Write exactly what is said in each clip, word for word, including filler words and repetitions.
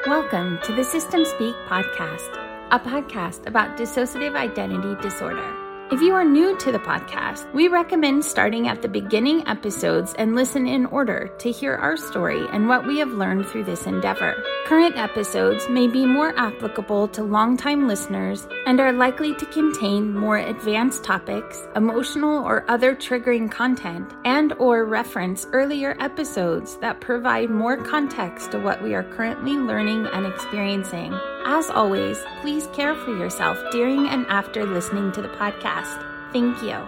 Welcome to the System Speak podcast, a podcast about dissociative identity disorder. If you are new to the podcast, we recommend starting at the beginning episodes and listen in order to hear our story and what we have learned through this endeavor. Current episodes may be more applicable to longtime listeners and are likely to contain more advanced topics, emotional or other triggering content, and or reference earlier episodes that provide more context to what we are currently learning and experiencing. As always, please care for yourself during and after listening to the podcast. Thank you.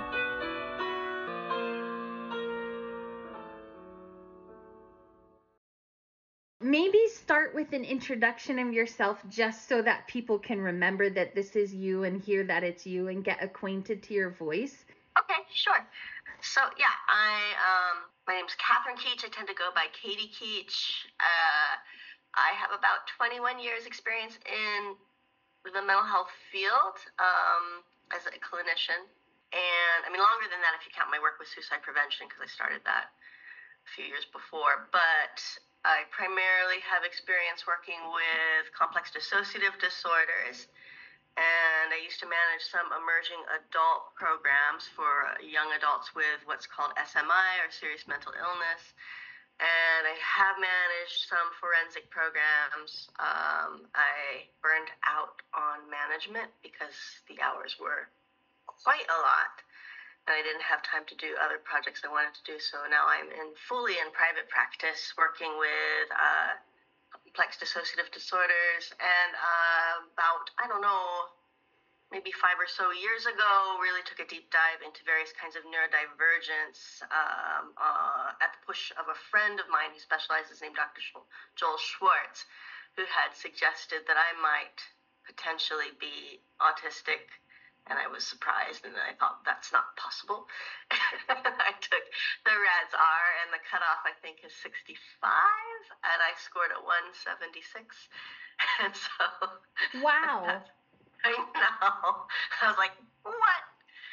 Maybe start with an introduction of yourself just so that people can remember that this is you and hear that it's you and get acquainted to your voice. Okay, sure. So yeah, I um, my name's Catherine Keach. I tend to go by Katie Keach. Uh, I have about twenty-one years experience in the mental health field um, as a clinician. And I mean, longer than that if you count my work with suicide prevention, because I started that a few years before. But I primarily have experience working with complex dissociative disorders. And I used to manage some emerging adult programs for young adults with what's called S M I, or serious mental illness. And I have managed some forensic programs. Um, I burned out on management because the hours were quite a lot, and I didn't have time to do other projects I wanted to do. So now I'm in fully in private practice working with uh, complex dissociative disorders. And uh, about, I don't know, maybe five or so years ago, really took a deep dive into various kinds of neurodivergence um, uh, at the push of a friend of mine who specializes, named Doctor Joel Schwartz, who had suggested that I might potentially be autistic. And I was surprised, and I thought, that's not possible. I took the R A D S R, and the cutoff, I think, is sixty-five, and I scored a one seventy-six. And so... Wow. I know. I was like, what?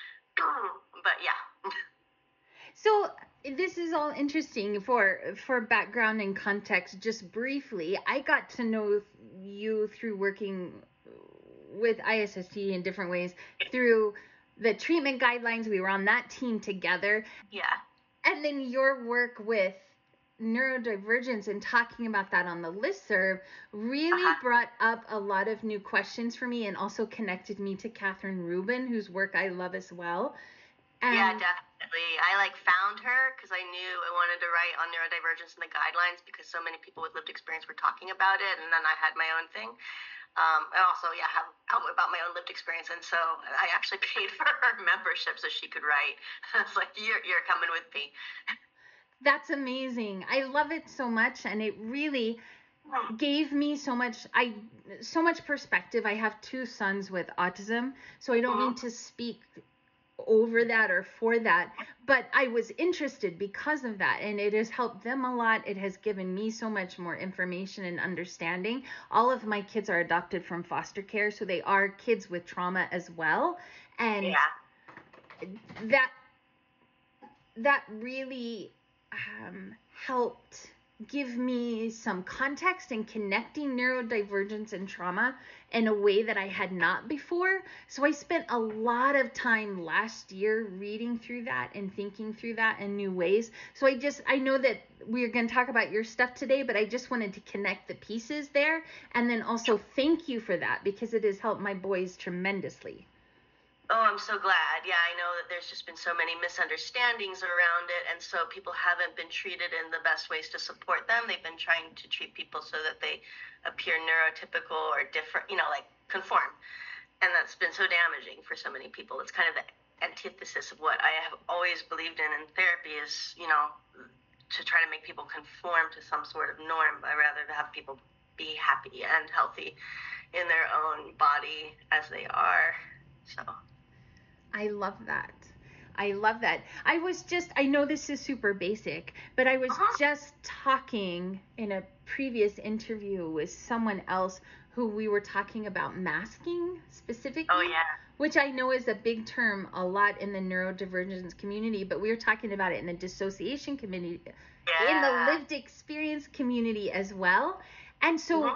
But yeah. So this is all interesting for for background and context. Just briefly, I got to know you through working with I S S T in different ways, through the treatment guidelines. We were on that team together. Yeah. And then your work with neurodivergence and talking about that on the listserv really uh-huh. brought up a lot of new questions for me, and also connected me to Catherine Rubin, whose work I love as well. And yeah, definitely. I like found her because I knew I wanted to write on neurodivergence and the guidelines because so many people with lived experience were talking about it, and then I had my own thing. Um, I also, yeah, have out about my own lived experience, and so I actually paid for her membership so she could write. I was like, you're, you're coming with me. That's amazing. I love it so much, and it really gave me so much I so much perspective. I have two sons with autism, so I don't mean to speak over that or for that, but I was interested because of that, and it has helped them a lot. It has given me so much more information and understanding. All of my kids are adopted from foster care, so they are kids with trauma as well, and yeah. that that really um, helped give me some context in connecting neurodivergence and trauma in a way that I had not before. So I spent a lot of time last year reading through that and thinking through that in new ways. So I just, I know that we're going to talk about your stuff today, but I just wanted to connect the pieces there. And then also thank you for that, because it has helped my boys tremendously. Oh, I'm so glad. Yeah, I know that there's just been so many misunderstandings around it, and so people haven't been treated in the best ways to support them. They've been trying to treat people so that they appear neurotypical or different, you know, like conform. And that's been so damaging for so many people. It's kind of the antithesis of what I have always believed in in therapy is, you know, to try to make people conform to some sort of norm, but rather to have people be happy and healthy in their own body as they are. So... I love that. I love that. I was just, I know this is super basic, but I was uh-huh. just talking in a previous interview with someone else who we were talking about masking specifically. Oh, yeah. Which I know is a big term a lot in the neurodivergence community, but we were talking about it in the dissociation community, yeah. in the lived experience community as well. And so... Uh-huh.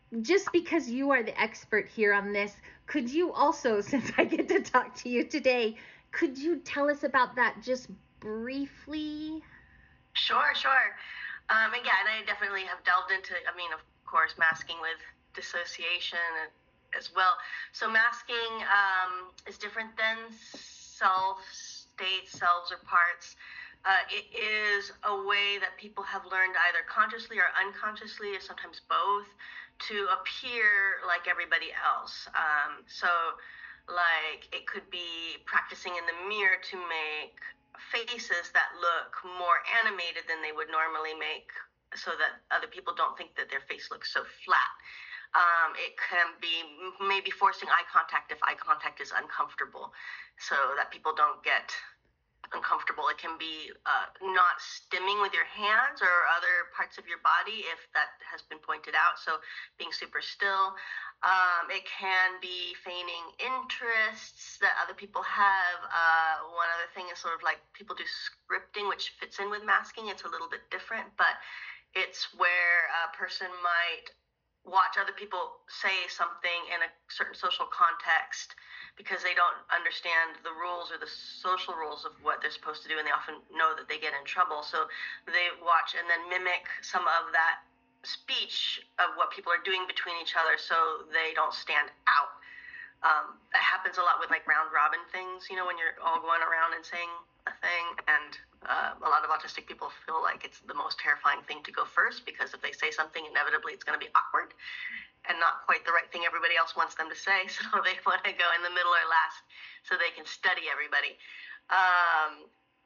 just because you are the expert here on this, could you also, since I get to talk to you today, could you tell us about that just briefly? Sure, sure. Um, and yeah, and I definitely have delved into, I mean, of course, masking with dissociation as well. So masking um, is different than self states, selves, or parts. Uh, it is a way that people have learned either consciously or unconsciously, or sometimes both, to appear like everybody else. Um, so, like, it could be practicing in the mirror to make faces that look more animated than they would normally make, so that other people don't think that their face looks so flat. Um, it can be maybe forcing eye contact if eye contact is uncomfortable, so that people don't get uncomfortable. It can be uh, not stimming with your hands or other parts of your body if that has been pointed out, so being super still. Um, it can be feigning interests that other people have. Uh, one other thing is sort of like people do scripting, which fits in with masking. It's a little bit different, but it's where a person might watch other people say something in a certain social context because they don't understand the rules or the social rules of what they're supposed to do, and they often know that they get in trouble. So they watch and then mimic some of that speech of what people are doing between each other so they don't stand out. Um, that happens a lot with like round robin things, you know, when you're all going around and saying a thing, and uh, a lot of autistic people feel like it's the most terrifying thing to go first, because if they say something, inevitably it's going to be awkward and not quite the right thing everybody else wants them to say, so they want to go in the middle or last so they can study everybody. Um,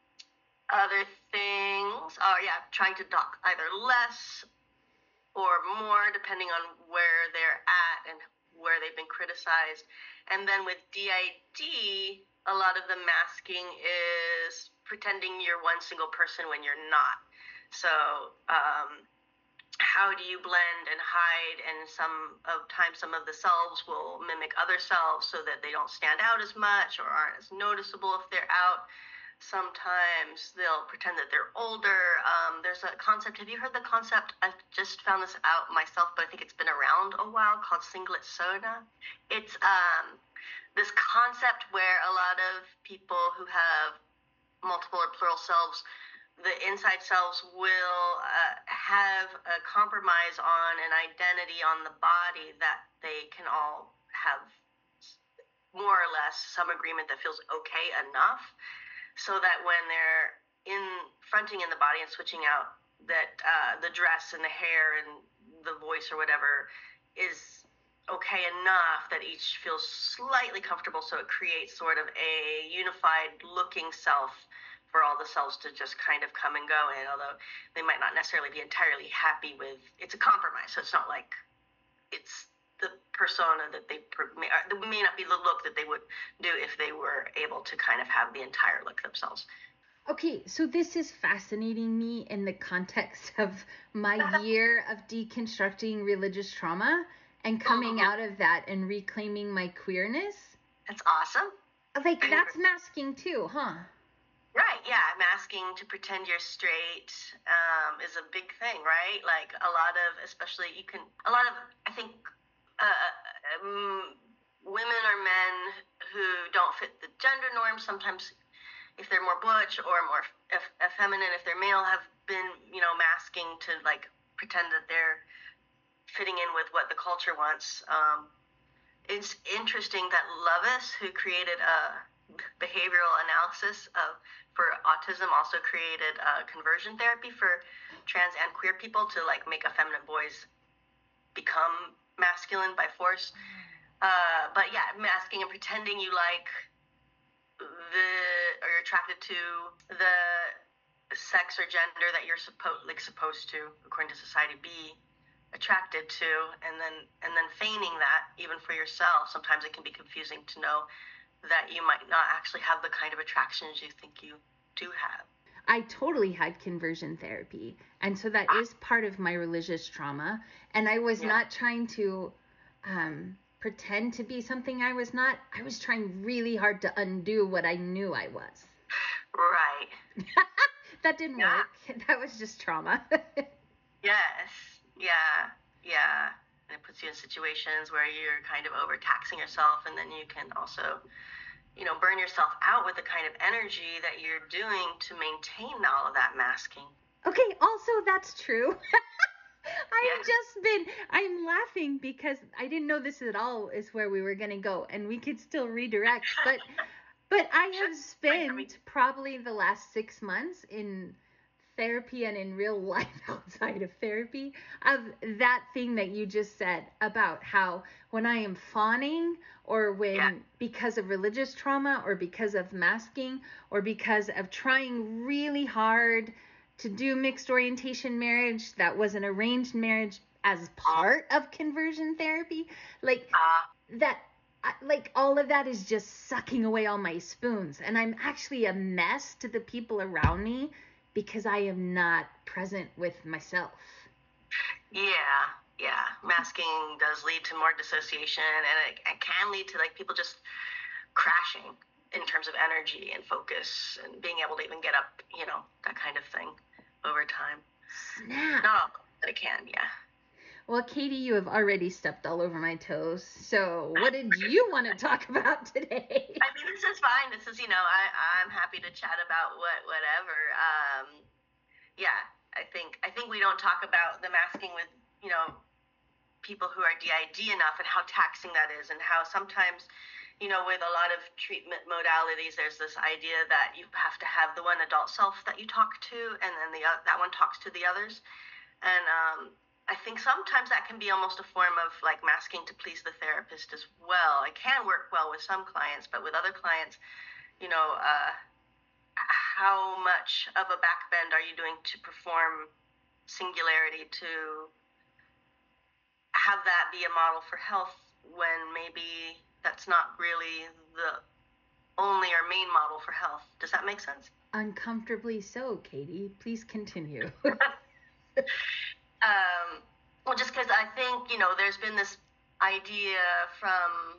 other things are, yeah, trying to talk either less or more, depending on where they're at and where they've been criticized. And then with D I D, a lot of the masking is pretending you're one single person when you're not. So um, how do you blend and hide? And some of times some of the selves will mimic other selves so that they don't stand out as much or aren't as noticeable if they're out. Sometimes they'll pretend that they're older. Um, there's a concept. Have you heard the concept? I just found this out myself, but I think it's been around a while, called singlet soda. It's um, this concept where a lot of people who have multiple or plural selves, the inside selves will uh, have a compromise on an identity on the body that they can all have more or less some agreement that feels okay enough, so that when they're in fronting in the body and switching out, that uh, the dress and the hair and the voice or whatever is okay enough that each feels slightly comfortable, so it creates sort of a unified looking self for all the selves to just kind of come and go in, although they might not necessarily be entirely happy with, it's a compromise, so it's not like it's the persona that they may, may not be the look that they would do if they were able to kind of have the entire look themselves. Okay, so this is fascinating me in the context of my year of deconstructing religious trauma and coming mm-hmm. out of that and reclaiming my queerness. That's awesome. Like, that's masking too, huh? Right, yeah, masking to pretend you're straight um, is a big thing, right? Like, a lot of, especially, you can, a lot of, I think, uh, um, women or men who don't fit the gender norm, sometimes if they're more butch or more eff- effeminate, if they're male, have been, you know, masking to, like, pretend that they're fitting in with what the culture wants. Um, it's interesting that Lovis, who created a behavioral analysis of for autism, also created uh, conversion therapy for trans and queer people to, like, make effeminate boys become masculine by force. Uh, but yeah, masking and pretending you like the, or you're attracted to the sex or gender that you're supposed like supposed to, according to society, be attracted to, and then and then feigning that even for yourself. Sometimes it can be confusing to know that you might not actually have the kind of attractions you think you do have. I totally had conversion therapy, and so that is part of my religious trauma, and I was yeah. not trying to um, pretend to be something I was not. I was trying really hard to undo what I knew I was. Right. That didn't yeah. work. That was just trauma. Yes. Yeah. Yeah. And it puts you in situations where you're kind of overtaxing yourself, and then you can also, you know, burn yourself out with the kind of energy that you're doing to maintain all of that masking. Okay, also that's true. I've Yeah. just been, I'm laughing because I didn't know this at all is where we were going to go, and we could still redirect, but but I have spent probably the last six months in therapy and in real life outside of therapy of that thing that you just said about how when I am fawning or when Yeah. because of religious trauma or because of masking or because of trying really hard to do mixed orientation marriage that was an arranged marriage as part of conversion therapy, like Uh, that, like all of that is just sucking away all my spoons, and I'm actually a mess to the people around me because I am not present with myself. Yeah, yeah. Masking does lead to more dissociation, and it, it can lead to like people just crashing in terms of energy and focus and being able to even get up, you know, that kind of thing over time. Snap. Not all, but it can, yeah. Well, Katie, you have already stepped all over my toes. So what did you want to talk about today? I mean, this is fine. This is, you know, I, I'm happy to chat about what, whatever. Um, yeah, I think, I think we don't talk about the masking with, you know, people who are D I D enough and how taxing that is, and how sometimes, you know, with a lot of treatment modalities, there's this idea that you have to have the one adult self that you talk to, and then the that one talks to the others. And um, I think sometimes that can be almost a form of like masking to please the therapist as well. It can work well with some clients, but with other clients, you know, uh, how much of a backbend are you doing to perform singularity, to have that be a model for health when maybe that's not really the only or main model for health? Does that make sense? Uncomfortably so, Katie. Please continue. um, well, just because I think, you know, there's been this idea from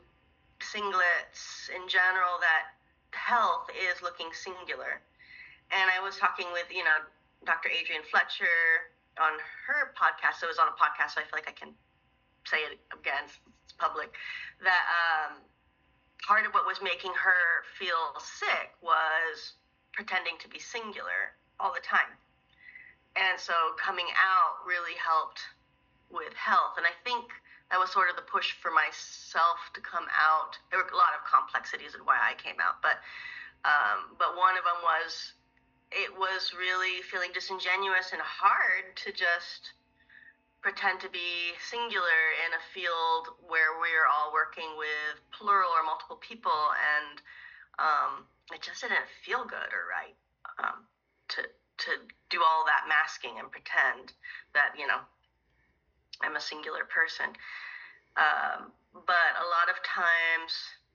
singlets in general that health is looking singular. And I was talking with, you know, Doctor Adrienne Fletcher on her podcast. So it was on a podcast, so I feel like I can say it again, it's public, that um, part of what was making her feel sick was pretending to be singular all the time. And so coming out really helped with health. And I think that was sort of the push for myself to come out. There were a lot of complexities in why I came out, but um, but one of them was it was really feeling disingenuous and hard to just pretend to be singular in a field where we're all working with plural or multiple people, and um, it just didn't feel good or right um, to to do all that masking and pretend that, you know, I'm a singular person. Um, but a lot of times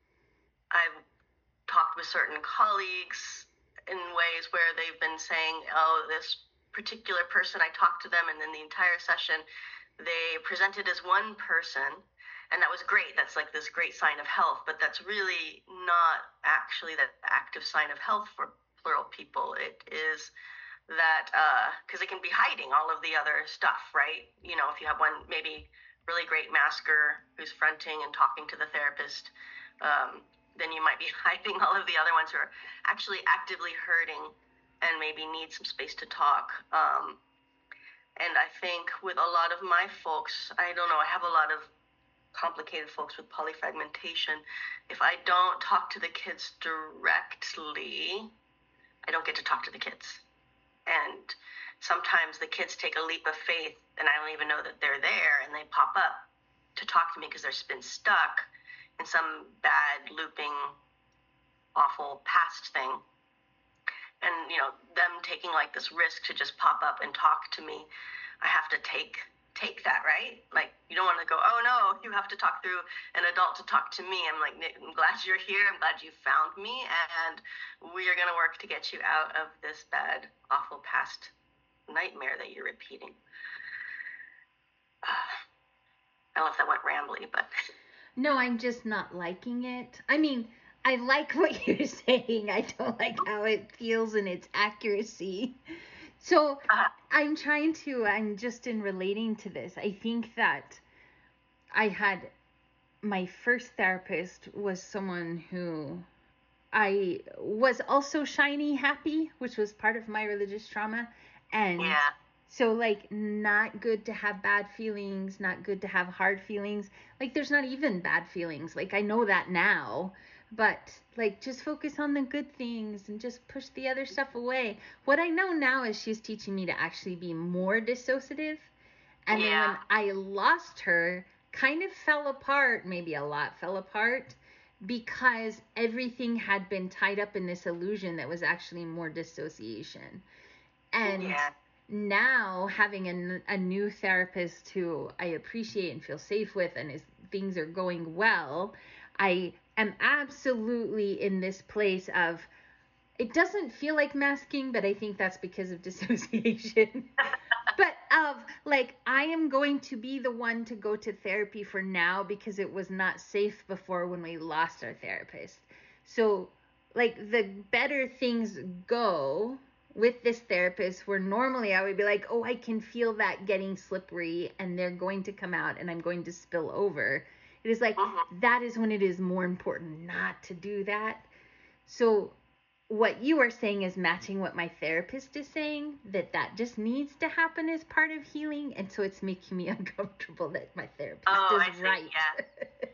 I've talked with certain colleagues in ways where they've been saying, oh, this particular person, I talked to them, and then the entire session they presented as one person, and that was great. That's like this great sign of health, but that's really not actually that active sign of health for plural people. It is that because uh, it can be hiding all of the other stuff, right? You know, if you have one maybe really great masker who's fronting and talking to the therapist, um, then you might be hiding all of the other ones who are actually actively hurting and maybe need some space to talk. Um, and I think with a lot of my folks, I don't know, I have a lot of complicated folks with polyfragmentation. If I don't talk to the kids directly, I don't get to talk to the kids. And sometimes the kids take a leap of faith, and I don't even know that they're there, and they pop up to talk to me because they've been stuck in some bad, looping, awful past thing. And, you know, them taking like this risk to just pop up and talk to me, I have to take take that, right? Like, you don't want to go, oh no, you have to talk through an adult to talk to me. I'm like, I'm glad you're here. I'm glad you found me, and we are going to work to get you out of this bad, awful past nightmare that you're repeating. Uh, I don't know if that went rambly, but... No, I'm just not liking it. I mean, I like what you're saying. I don't like how it feels in its accuracy. So uh-huh. I'm trying to, I'm just in relating to this. I think that I had my first therapist was someone who I was also shiny happy, which was part of my religious trauma. And Yeah. so, like, not good to have bad feelings, not good to have hard feelings. Like, there's not even bad feelings. Like, I know that now. But, like, just focus on the good things and just push the other stuff away. What I know now is she's teaching me to actually be more dissociative. And then Yeah. when I lost her, kind of fell apart, maybe a lot fell apart, because everything had been tied up in this illusion that was actually more dissociation. And Yeah. now having a, a new therapist who I appreciate and feel safe with, and is, things are going well, I am absolutely in this place of, it doesn't feel like masking, but I think that's because of dissociation. But of like, I am going to be the one to go to therapy for now because it was not safe before when we lost our therapist. So like the better things go with this therapist, where normally I would be like, oh, I can feel that getting slippery and they're going to come out and I'm going to spill over. It is like, Mm-hmm. that is when it is more important not to do that. So what you are saying is matching what my therapist is saying, that that just needs to happen as part of healing. And so it's making me uncomfortable that my therapist Oh, is I see. right. Yeah.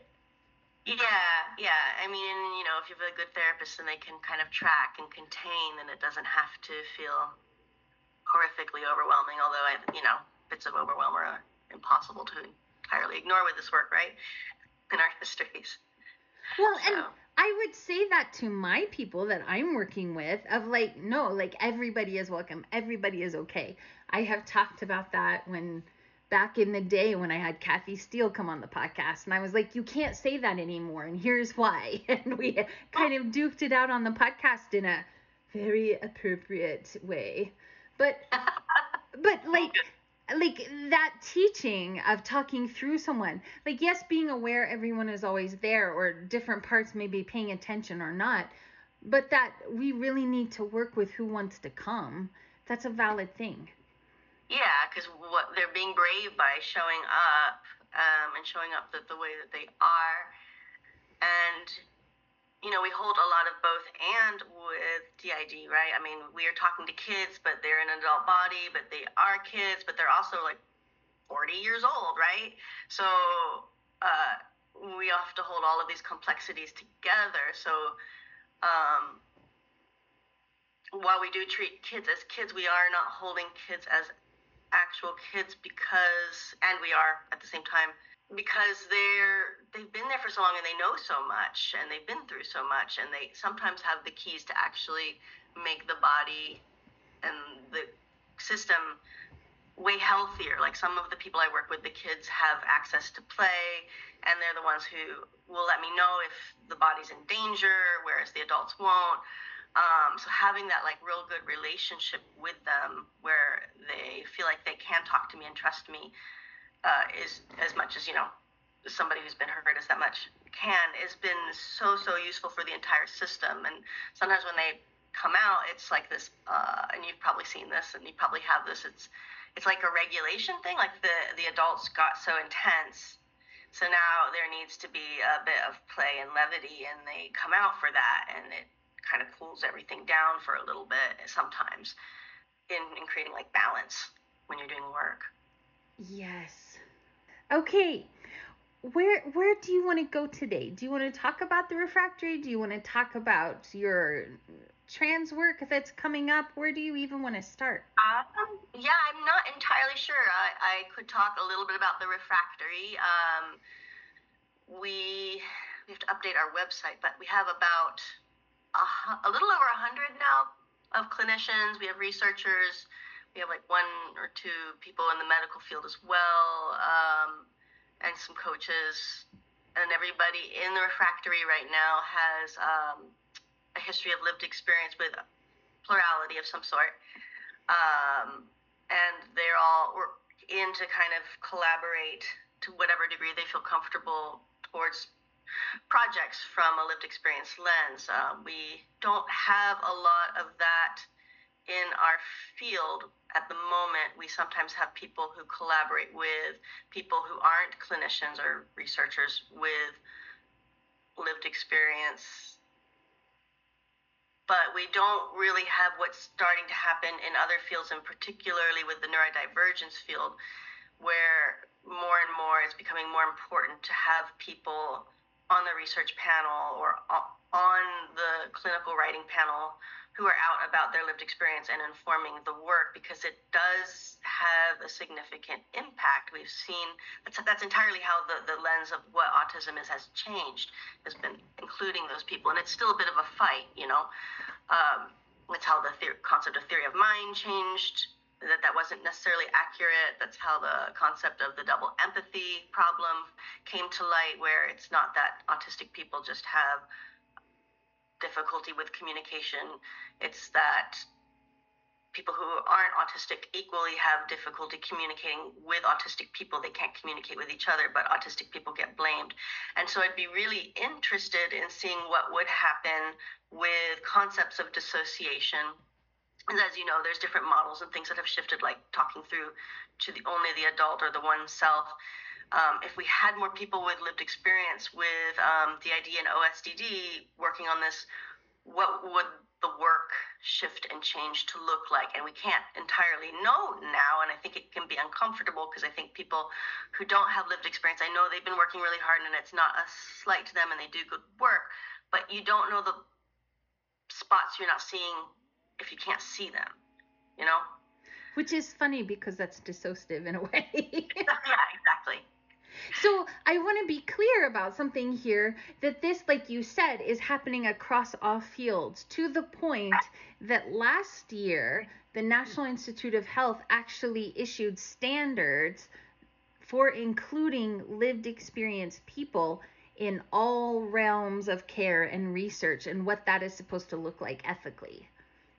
Yeah, yeah. I mean, you know, if you have a good therapist and they can kind of track and contain, then it doesn't have to feel horrifically overwhelming. Although, I, you know, bits of overwhelm are impossible to entirely ignore with this work, right? In our histories. Well, So. and I would say that to my people that I'm working with, of like, no, like everybody is welcome. Everybody is okay. I have talked about that when back in the day when I had Kathy Steele come on the podcast, and I was like, you can't say that anymore, and here's why. And we kind of duked it out on the podcast in a very appropriate way. But but like like that teaching of talking through someone, like, yes, being aware everyone is always there, or different parts may be paying attention or not, but that we really need to work with who wants to come. That's a valid thing. Yeah, because what they're being brave by showing up, um, and showing up the, the way that they are. And, you know, we hold a lot of both and with D I D, right? I mean, we are talking to kids, but they're in an adult body, but they are kids, but they're also like forty years old, right? So uh, we have to hold all of these complexities together. So um, while we do treat kids as kids, we are not holding kids as actual kids, because, and we are at the same time, because they're they've been there for so long and they know so much and they've been through so much, and they sometimes have the keys to actually make the body and the system way healthier. Like some of the people I work with, the kids have access to play, and they're the ones who will let me know if the body's in danger, whereas the adults won't. Um, so having that like real good relationship with them, where they feel like they can talk to me and trust me, uh, is as much as, you know, somebody who's been hurt as that much can, has been so, so useful for the entire system. And sometimes when they come out, it's like this, uh, and you've probably seen this and you probably have this, it's it's like a regulation thing. Like the, the adults got so intense, so now there needs to be a bit of play and levity, and they come out for that, and it kind of cools everything down for a little bit sometimes in, in creating like balance when you're doing work. Yes. Okay. Where where do you want to go today? Do you want to talk about the refractory? Do you want to talk about your trans work that's coming up? Where do you even want to start? Um, yeah, I'm not entirely sure. I, I could talk a little bit about the refractory. Um, we we have to update our website, but we have about a, a little over a hundred now of clinicians. We have researchers. We have like one or two people in the medical field as well, um, and some coaches. And everybody in the refractory right now has um, a history of lived experience with plurality of some sort. Um, and they're all in to kind of collaborate to whatever degree they feel comfortable towards projects from a lived experience lens. Uh, we don't have a lot of that in our field at the moment, we sometimes have people who collaborate with people who aren't clinicians or researchers with lived experience, but we don't really have what's starting to happen in other fields, and particularly with the neurodivergence field, where more and more it's becoming more important to have people on the research panel or on the clinical writing panel who are out about their lived experience and informing the work, because it does have a significant impact. We've seen that's, that's entirely how the, the lens of what autism is has changed, has been including those people. And it's still a bit of a fight, you know. Um, it's how the theory, concept of theory of mind changed, that that wasn't necessarily accurate. That's how the concept of the double empathy problem came to light, where it's not that autistic people just have difficulty with communication. It's that people who aren't autistic equally have difficulty communicating with autistic people. They can't communicate with each other, but autistic people get blamed. And so I'd be really interested in seeing what would happen with concepts of dissociation. And as you know, there's different models and things that have shifted, like talking through to the only the adult or the one self. Um, if we had more people with lived experience with um, D I D and O S D D working on this, what would the work shift and change to look like? And we can't entirely know now, and I think it can be uncomfortable, because I think people who don't have lived experience, I know they've been working really hard, and it's not a slight to them, and they do good work, but you don't know the spots you're not seeing if you can't see them, you know? Which is funny, because that's dissociative in a way. Yeah, exactly. So I want to be clear about something here, that this, like you said, is happening across all fields, to the point that last year, the National Institute of Health actually issued standards for including lived experience people in all realms of care and research, and what that is supposed to look like ethically.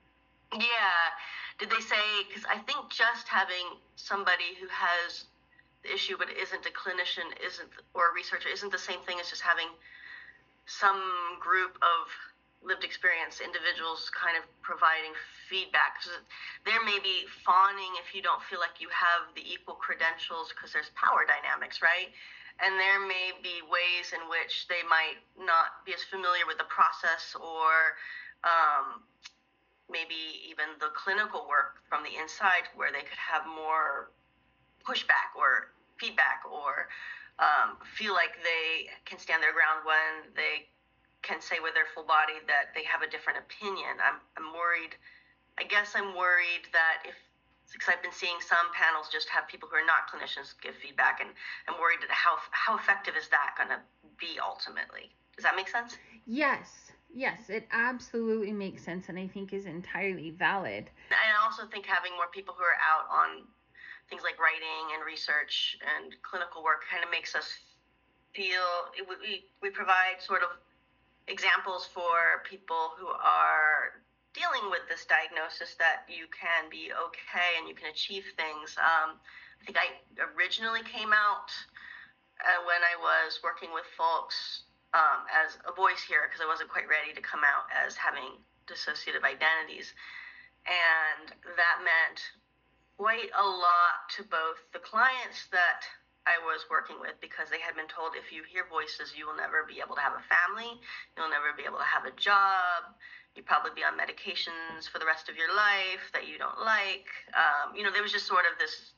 Yeah. Did they say, because I think just having somebody who has the issue but isn't a clinician isn't, or a researcher, isn't the same thing as just having some group of lived experience individuals kind of providing feedback. So there may be fawning if you don't feel like you have the equal credentials, because there's power dynamics, right? And there may be ways in which they might not be as familiar with the process, or um, maybe even the clinical work from the inside, where they could have more pushback or feedback, or um, feel like they can stand their ground when they can say with their full body that they have a different opinion. I'm, I'm worried, I guess I'm worried that if, because I've been seeing some panels just have people who are not clinicians give feedback, and I'm worried that how, how effective is that going to be ultimately? Does that make sense? Yes. Yes, it absolutely makes sense, and I think is entirely valid. And I also think having more people who are out on things like writing and research and clinical work kind of makes us feel, we, we provide sort of examples for people who are dealing with this diagnosis, that you can be okay and you can achieve things. Um, I think I originally came out uh, when I was working with folks um, as a voice hearer, because I wasn't quite ready to come out as having dissociative identities. And that meant quite a lot to both the clients that I was working with, because they had been told, if you hear voices, you will never be able to have a family, you'll never be able to have a job, you'll probably be on medications for the rest of your life that you don't like. Um, you know, there was just sort of this,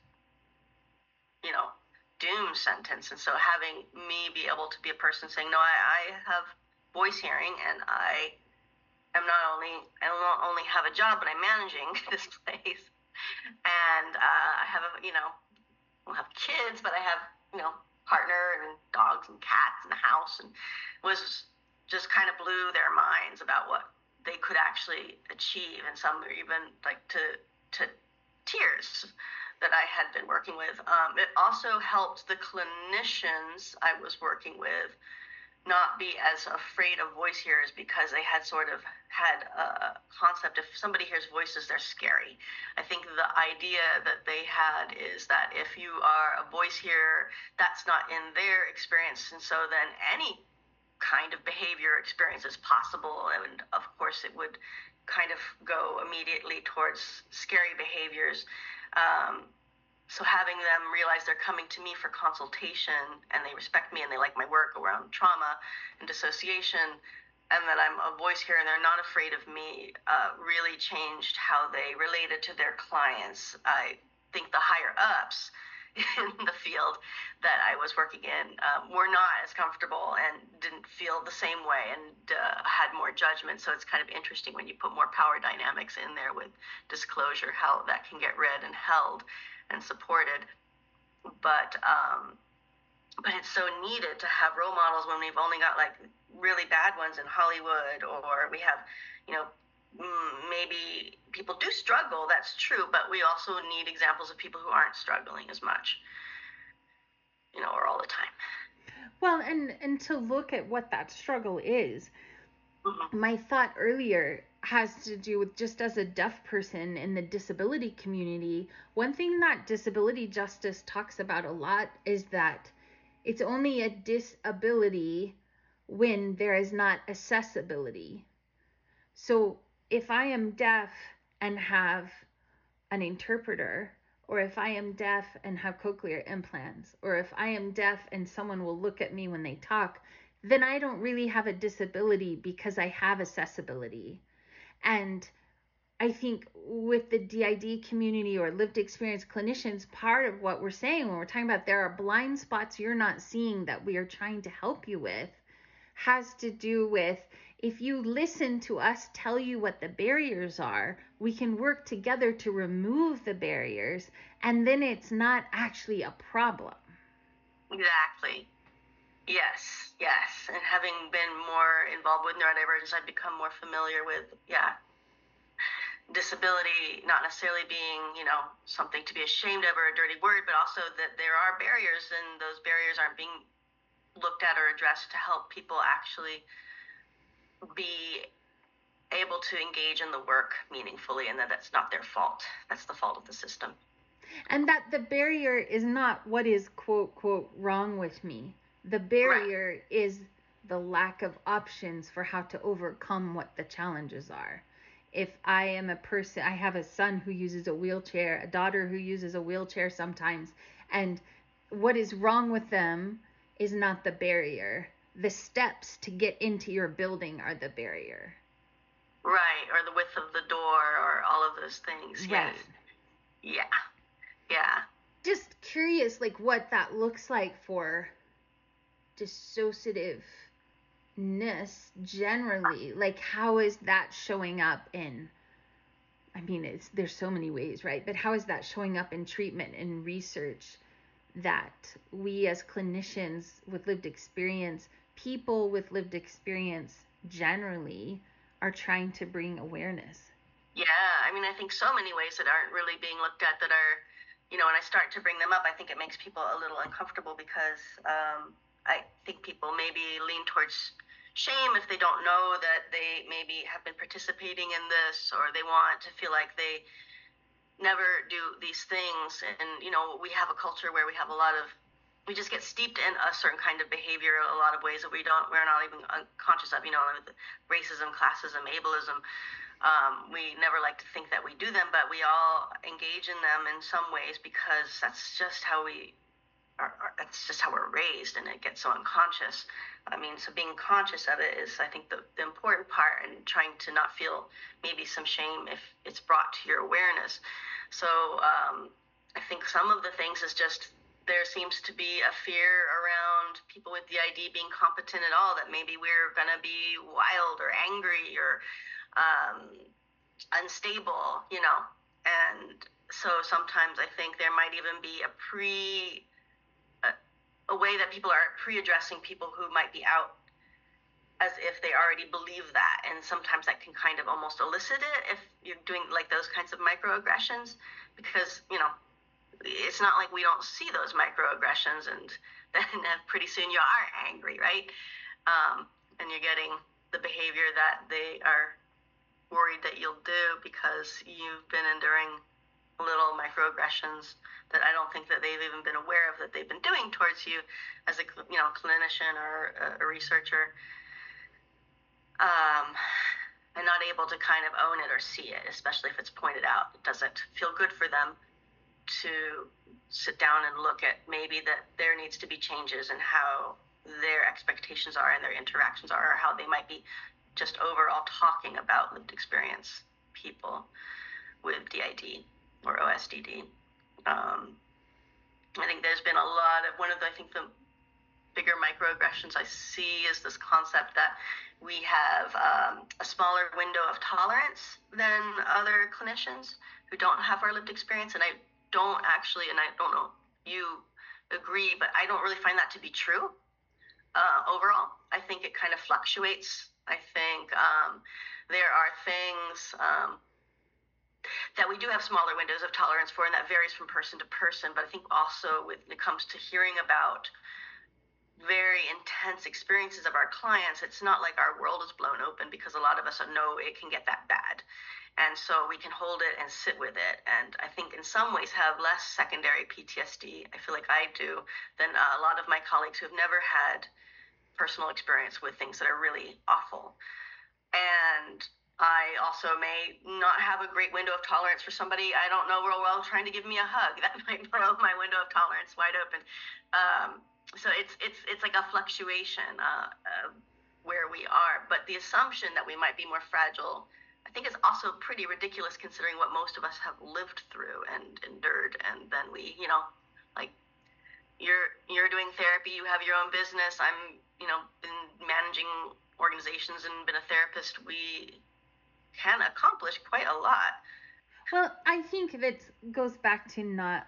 you know, doom sentence. And so having me be able to be a person saying, no, I, I have voice hearing, and I am not only, I don't only have a job, but I'm managing this place. And uh, I have, a, you know, I don't have kids, but I have, you know, partner and dogs and cats in the house, and was just kind of blew their minds about what they could actually achieve. And some were even like to, to tears that I had been working with. Um, it also helped the clinicians I was working with not be as afraid of voice hearers, because they had sort of had a concept, if somebody hears voices, they're scary. I think the idea that they had is that if you are a voice hearer, that's not in their experience, and so then any kind of behavior experience as possible. And of course, it would kind of go immediately towards scary behaviors. Um, so having them realize they're coming to me for consultation and they respect me and they like my work around trauma and dissociation, and that I'm a voice here and they're not afraid of me, uh, really changed how they related to their clients. I think the higher ups in the field that I was working in um, were not as comfortable and didn't feel the same way and uh, had more judgment. So it's kind of interesting when you put more power dynamics in there with disclosure, how that can get read and held and supported. But um, but it's so needed to have role models when we've only got like really bad ones in Hollywood, or we have, you know, maybe people do struggle, that's true, but we also need examples of people who aren't struggling as much, you know, or all the time. Well, and, and to look at what that struggle is, mm-hmm. My thought earlier has to do with, just as a deaf person in the disability community, one thing that disability justice talks about a lot is that it's only a disability when there is not accessibility. So if I am deaf and have an interpreter, or if I am deaf and have cochlear implants, or if I am deaf and someone will look at me when they talk, then I don't really have a disability because I have accessibility. And I think with the D I D community or lived experience clinicians, part of what we're saying when we're talking about there are blind spots you're not seeing that we are trying to help you with, has to do with, if you listen to us tell you what the barriers are, we can work together to remove the barriers, and then it's not actually a problem. Exactly. Yes, yes. And having been more involved with neurodivergence, I've become more familiar with, yeah, disability not necessarily being, you know, something to be ashamed of or a dirty word, but also that there are barriers, and those barriers aren't being looked at or addressed to help people actually be able to engage in the work meaningfully, and that that's not their fault. That's the fault of the system. And that the barrier is not what is quote, quote, wrong with me. The barrier right. is the lack of options for how to overcome what the challenges are. If I am a person, I have a son who uses a wheelchair, a daughter who uses a wheelchair sometimes, and what is wrong with them is not the barrier. The steps to get into your building are the barrier. Right, or the width of the door, or all of those things. Right. Yes. Yeah. Yeah. Just curious, like, what that looks like for dissociativeness generally. Like, how is that showing up in, I mean, it's there's so many ways, right? But how is that showing up in treatment and research that we as clinicians with lived experience, people with lived experience generally, are trying to bring awareness? Yeah, I mean, I think so many ways that aren't really being looked at that are, you know, when I start to bring them up, I think it makes people a little uncomfortable because um, I think people maybe lean towards shame if they don't know that they maybe have been participating in this, or they want to feel like they never do these things. And, you know, we have a culture where we have a lot of, we just get steeped in a certain kind of behavior, a lot of ways that we don't, we're not even conscious of, you know, racism, classism, ableism. Um, we never like to think that we do them, but we all engage in them in some ways because that's just how we are, are that's just how we're raised, and it gets so unconscious. I mean, so being conscious of it is, I think, the, the important part, and trying to not feel maybe some shame if it's brought to your awareness. So um, I think some of the things is just, there seems to be a fear around people with D I D being competent at all, that maybe we're going to be wild or angry or um, unstable, you know. And so sometimes I think there might even be a pre, a, a way that people are pre-addressing people who might be out as if they already believe that. And sometimes that can kind of almost elicit it if you're doing like those kinds of microaggressions, because, you know, it's not like we don't see those microaggressions, and then pretty soon you are angry, right? Um, and you're getting the behavior that they are worried that you'll do because you've been enduring little microaggressions that I don't think that they've even been aware of that they've been doing towards you as a, you know, clinician or a, a researcher, um, and not able to kind of own it or see it, especially if it's pointed out. It doesn't feel good for them to sit down and look at maybe that there needs to be changes in how their expectations are and their interactions are, or how they might be just overall talking about lived experience people with D I D or O S D D. Um, I think there's been a lot of, one of the, I think the bigger microaggressions I see is this concept that we have um, a smaller window of tolerance than other clinicians who don't have our lived experience. And I don't actually, and I don't know if you agree, but I don't really find that to be true uh, overall. I think it kind of fluctuates. I think um, there are things um, that we do have smaller windows of tolerance for, and that varies from person to person. But I think also with, when it comes to hearing about very intense experiences of our clients, it's not like our world is blown open, because a lot of us know it can get that bad. And so we can hold it and sit with it. And I think in some ways have less secondary P T S D, I feel like I do, than uh, a lot of my colleagues who have never had personal experience with things that are really awful. And I also may not have a great window of tolerance for somebody I don't know real well trying to give me a hug. That might blow my window of tolerance wide open. Um, so it's it's it's like a fluctuation uh, uh, where we are. But the assumption that we might be more fragile, I think, is also pretty ridiculous, considering what most of us have lived through and endured. And then we, you know, like you're you're doing therapy, you have your own business. I'm, you know, been managing organizations and been a therapist. We can accomplish quite a lot. Well, I think that goes back to not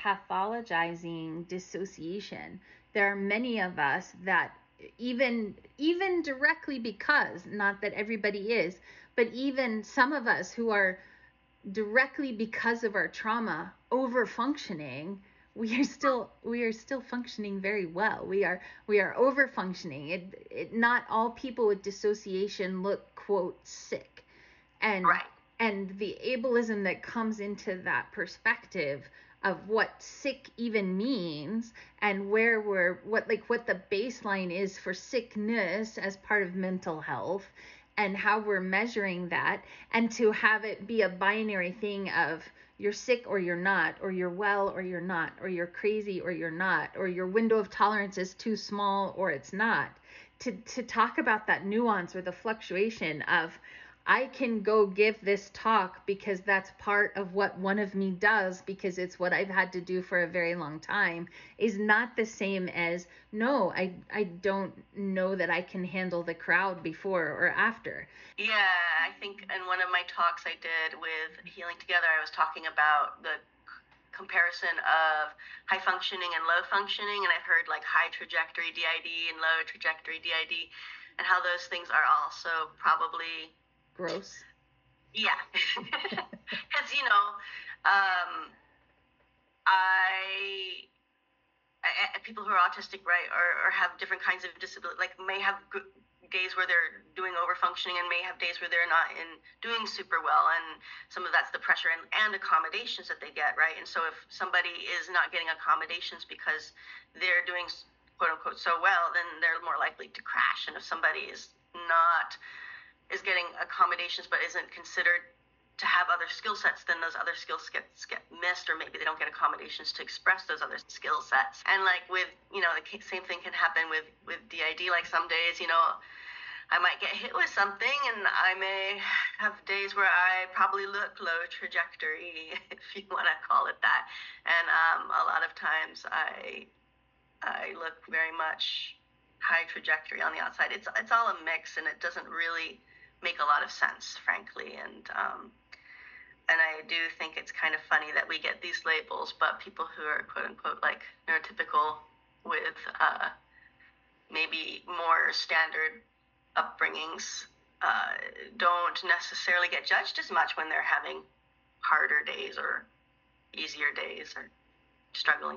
pathologizing dissociation. There are many of us that even even directly, because, not that everybody is, but even some of us who are directly, because of our trauma, over functioning, we are still we are still functioning very well. We are we are over functioning. It, it not all people with dissociation look, quote, sick. And right. and the ableism that comes into that perspective of what sick even means, and where we're what like what the baseline is for sickness as part of mental health, and how we're measuring that, and to have it be a binary thing of you're sick or you're not, or you're well or you're not, or you're crazy or you're not, or your window of tolerance is too small or it's not. To to talk about that nuance or the fluctuation of, I can go give this talk because that's part of what one of me does, because it's what I've had to do for a very long time, is not the same as, no, I I don't know that I can handle the crowd before or after. Yeah, I think in one of my talks I did with Healing Together, I was talking about the comparison of high functioning and low functioning, and I've heard like high trajectory D I D and low trajectory D I D, and how those things are also probably gross. Yeah. Because, you know, um, I, I, people who are autistic, right, or, or have different kinds of disability, like may have good days where they're doing over-functioning and may have days where they're not in doing super well. And some of that's the pressure and, and accommodations that they get, right? And so if somebody is not getting accommodations because they're doing, quote unquote, so well, then they're more likely to crash. And if somebody is not is getting accommodations but isn't considered to have other skill sets, then those other skill sets get missed, or maybe they don't get accommodations to express those other skill sets. And like with, you know, the same thing can happen with, with D I D. Like some days, you know, I might get hit with something and I may have days where I probably look low trajectory, if you want to call it that. And um, a lot of times I I look very much high trajectory on the outside. It's it's all a mix, and it doesn't really make a lot of sense, frankly. And um, and I do think it's kind of funny that we get these labels, but people who are quote unquote like neurotypical with uh, maybe more standard upbringings uh, don't necessarily get judged as much when they're having harder days or easier days or struggling.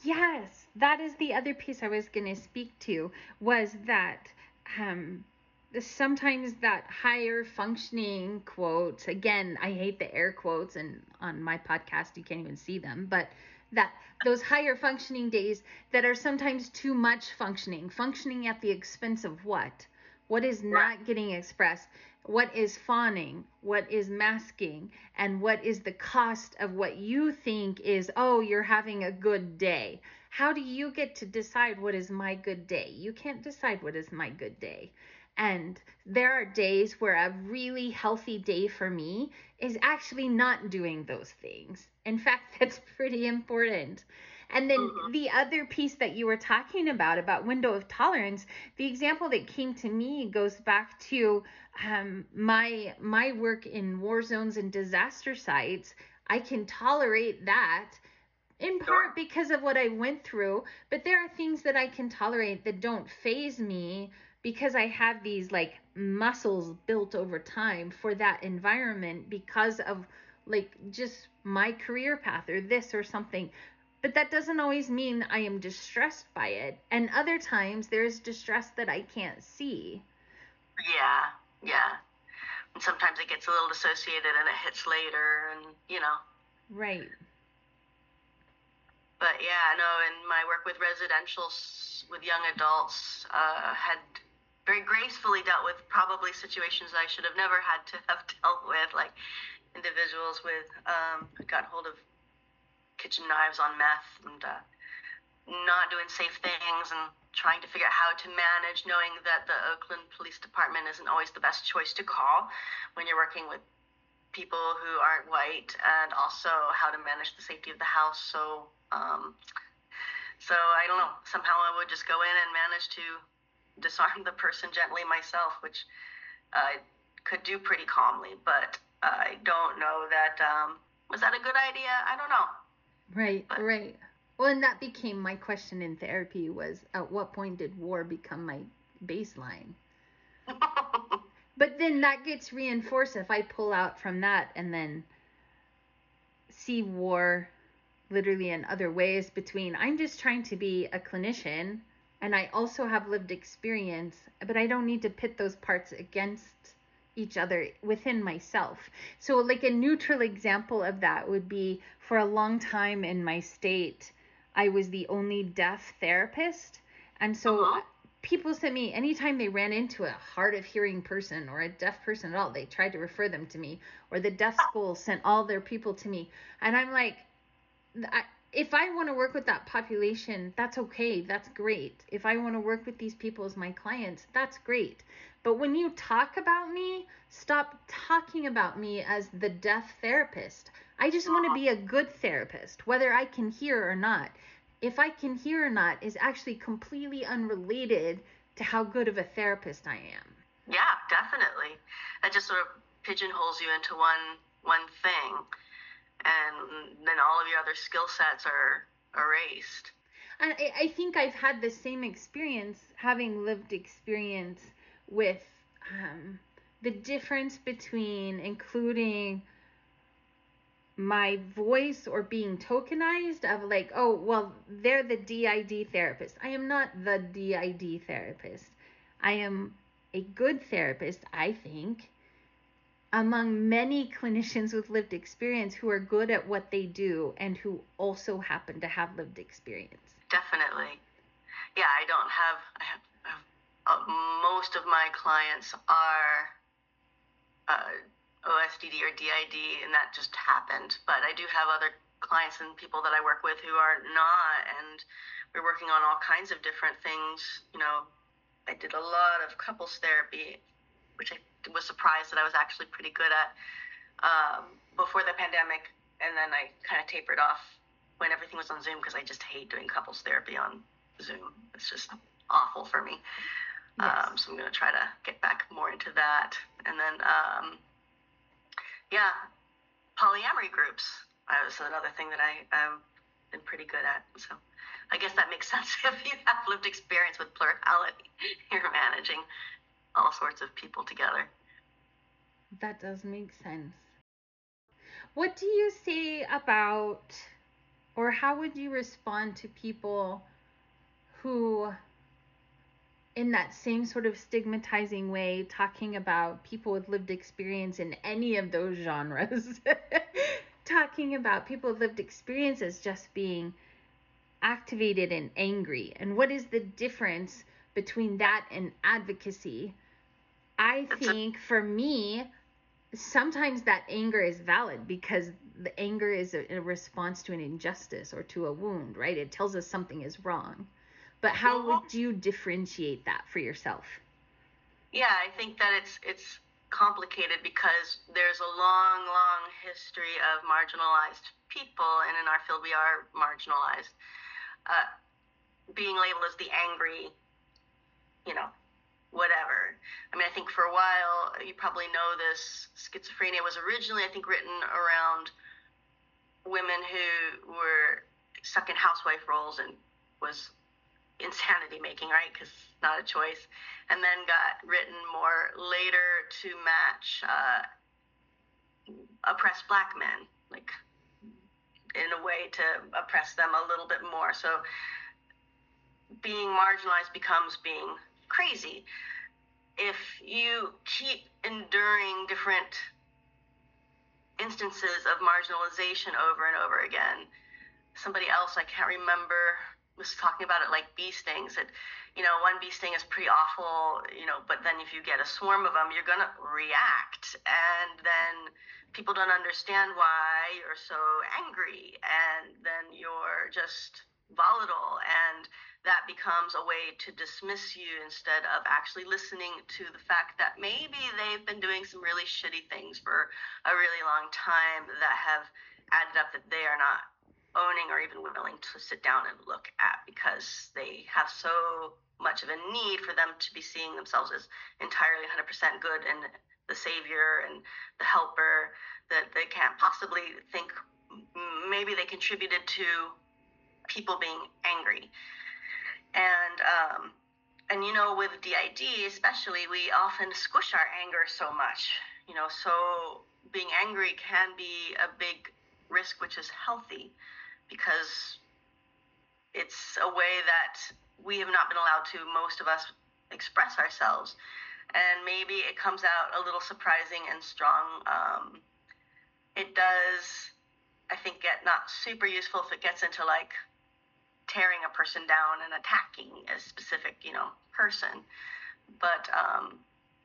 Yes, that is the other piece I was going to speak to, was that um, sometimes that higher functioning quote, again, I hate the air quotes, and on my podcast you can't even see them, but that those higher functioning days that are sometimes too much functioning, functioning at the expense of what? What is not getting expressed? What is fawning? What is masking? And what is the cost of what you think is, oh, you're having a good day? How do you get to decide what is my good day? You can't decide what is my good day. And there are days where a really healthy day for me is actually not doing those things. In fact, that's pretty important. And then mm-hmm. the other piece that you were talking about, about window of tolerance, the example that came to me goes back to um, my my work in war zones and disaster sites. I can tolerate that in part because of what I went through, but there are things that I can tolerate that don't faze me because I have these like muscles built over time for that environment because of like just my career path or this or something. But that doesn't always mean I am distressed by it. And other times there's distress that I can't see. Yeah, yeah. And sometimes it gets a little dissociated and it hits later and, you know. Right. But yeah, no, in my work with residentials, with young adults, uh, had very gracefully dealt with probably situations I should have never had to have dealt with, like individuals with, um, got hold of kitchen knives on meth and uh, not doing safe things and trying to figure out how to manage, knowing that the Oakland Police Department isn't always the best choice to call when you're working with people who aren't white, and also how to manage the safety of the house. So, um, so I don't know, somehow I would just go in and manage to disarm the person gently myself, which I could do pretty calmly, but I don't know that, um, was that a good idea? I don't know. Right, but, right. Well, and that became my question in therapy was, at what point did war become my baseline? But then that gets reinforced if I pull out from that and then see war literally in other ways between, I'm just trying to be a clinician and I also have lived experience, but I don't need to pit those parts against each other within myself. So like a neutral example of that would be, for a long time in my state, I was the only deaf therapist. And so uh-huh. people sent me, anytime they ran into a hard of hearing person or a deaf person at all, they tried to refer them to me, or the deaf school sent all their people to me. And I'm like, I, if I want to work with that population, that's okay. That's great. If I want to work with these people as my clients, that's great. But when you talk about me, stop talking about me as the deaf therapist. I just want to be a good therapist, whether I can hear or not. If I can hear or not is actually completely unrelated to how good of a therapist I am. Yeah, definitely. That just sort of pigeonholes you into one one thing. And then all of your other skill sets are erased. And I, I think I've had the same experience, having lived experience with um, the difference between including my voice or being tokenized of like, oh, well, they're the D I D therapist. I am not the D I D therapist. I am a good therapist, I think, among many clinicians with lived experience who are good at what they do and who also happen to have lived experience. Definitely. Yeah, I don't have, I have, uh, most of my clients are uh, O S D D or D I D, and that just happened. But I do have other clients and people that I work with who are not, and we're working on all kinds of different things. You know, I did a lot of couples therapy, which I was surprised that I was actually pretty good at um, before the pandemic, and then I kind of tapered off when everything was on Zoom because I just hate doing couples therapy on Zoom. It's just awful for me. Yes. Um, so I'm going to try to get back more into that. And then, um, yeah, polyamory groups. That was another thing that I, I've been pretty good at. So I guess that makes sense if you have lived experience with plurality. You're managing all sorts of people together. That does make sense. What do you say about, or how would you respond to people who in that same sort of stigmatizing way, talking about people with lived experience in any of those genres, talking about people with lived experience as just being activated and angry. And what is the difference between that and advocacy? I think for me, sometimes that anger is valid because the anger is a, a response to an injustice or to a wound, right? It tells us something is wrong. But how mm-hmm. would you differentiate that for yourself? Yeah, I think that it's it's complicated because there's a long, long history of marginalized people, and in our field we are marginalized. Uh, being labeled as the angry, you know, whatever. I mean, I think for a while, you probably know this, schizophrenia was originally, I think, written around women who were stuck in housewife roles and was insanity making, right? Because not a choice. And then got written more later to match uh, oppressed black men, like in a way to oppress them a little bit more. So being marginalized becomes being crazy. If you keep enduring different instances of marginalization over and over again, somebody else, I can't remember, was talking about it like bee stings, that, you know, one bee sting is pretty awful, you know, but then if you get a swarm of them, you're going to react, and then people don't understand why you're so angry, and then you're just volatile, and that becomes a way to dismiss you instead of actually listening to the fact that maybe they've been doing some really shitty things for a really long time that have added up that they are not owning or even willing to sit down and look at, because they have so much of a need for them to be seeing themselves as entirely one hundred percent good and the savior and the helper, that they can't possibly think maybe they contributed to people being angry. And, um, and you know, with D I D especially, we often squish our anger so much, you know, so being angry can be a big risk, which is healthy, because it's a way that we have not been allowed to, most of us, express ourselves. And maybe it comes out a little surprising and strong. Um, it does, I think, get not super useful if it gets into like tearing a person down and attacking a specific, you know, person. But um,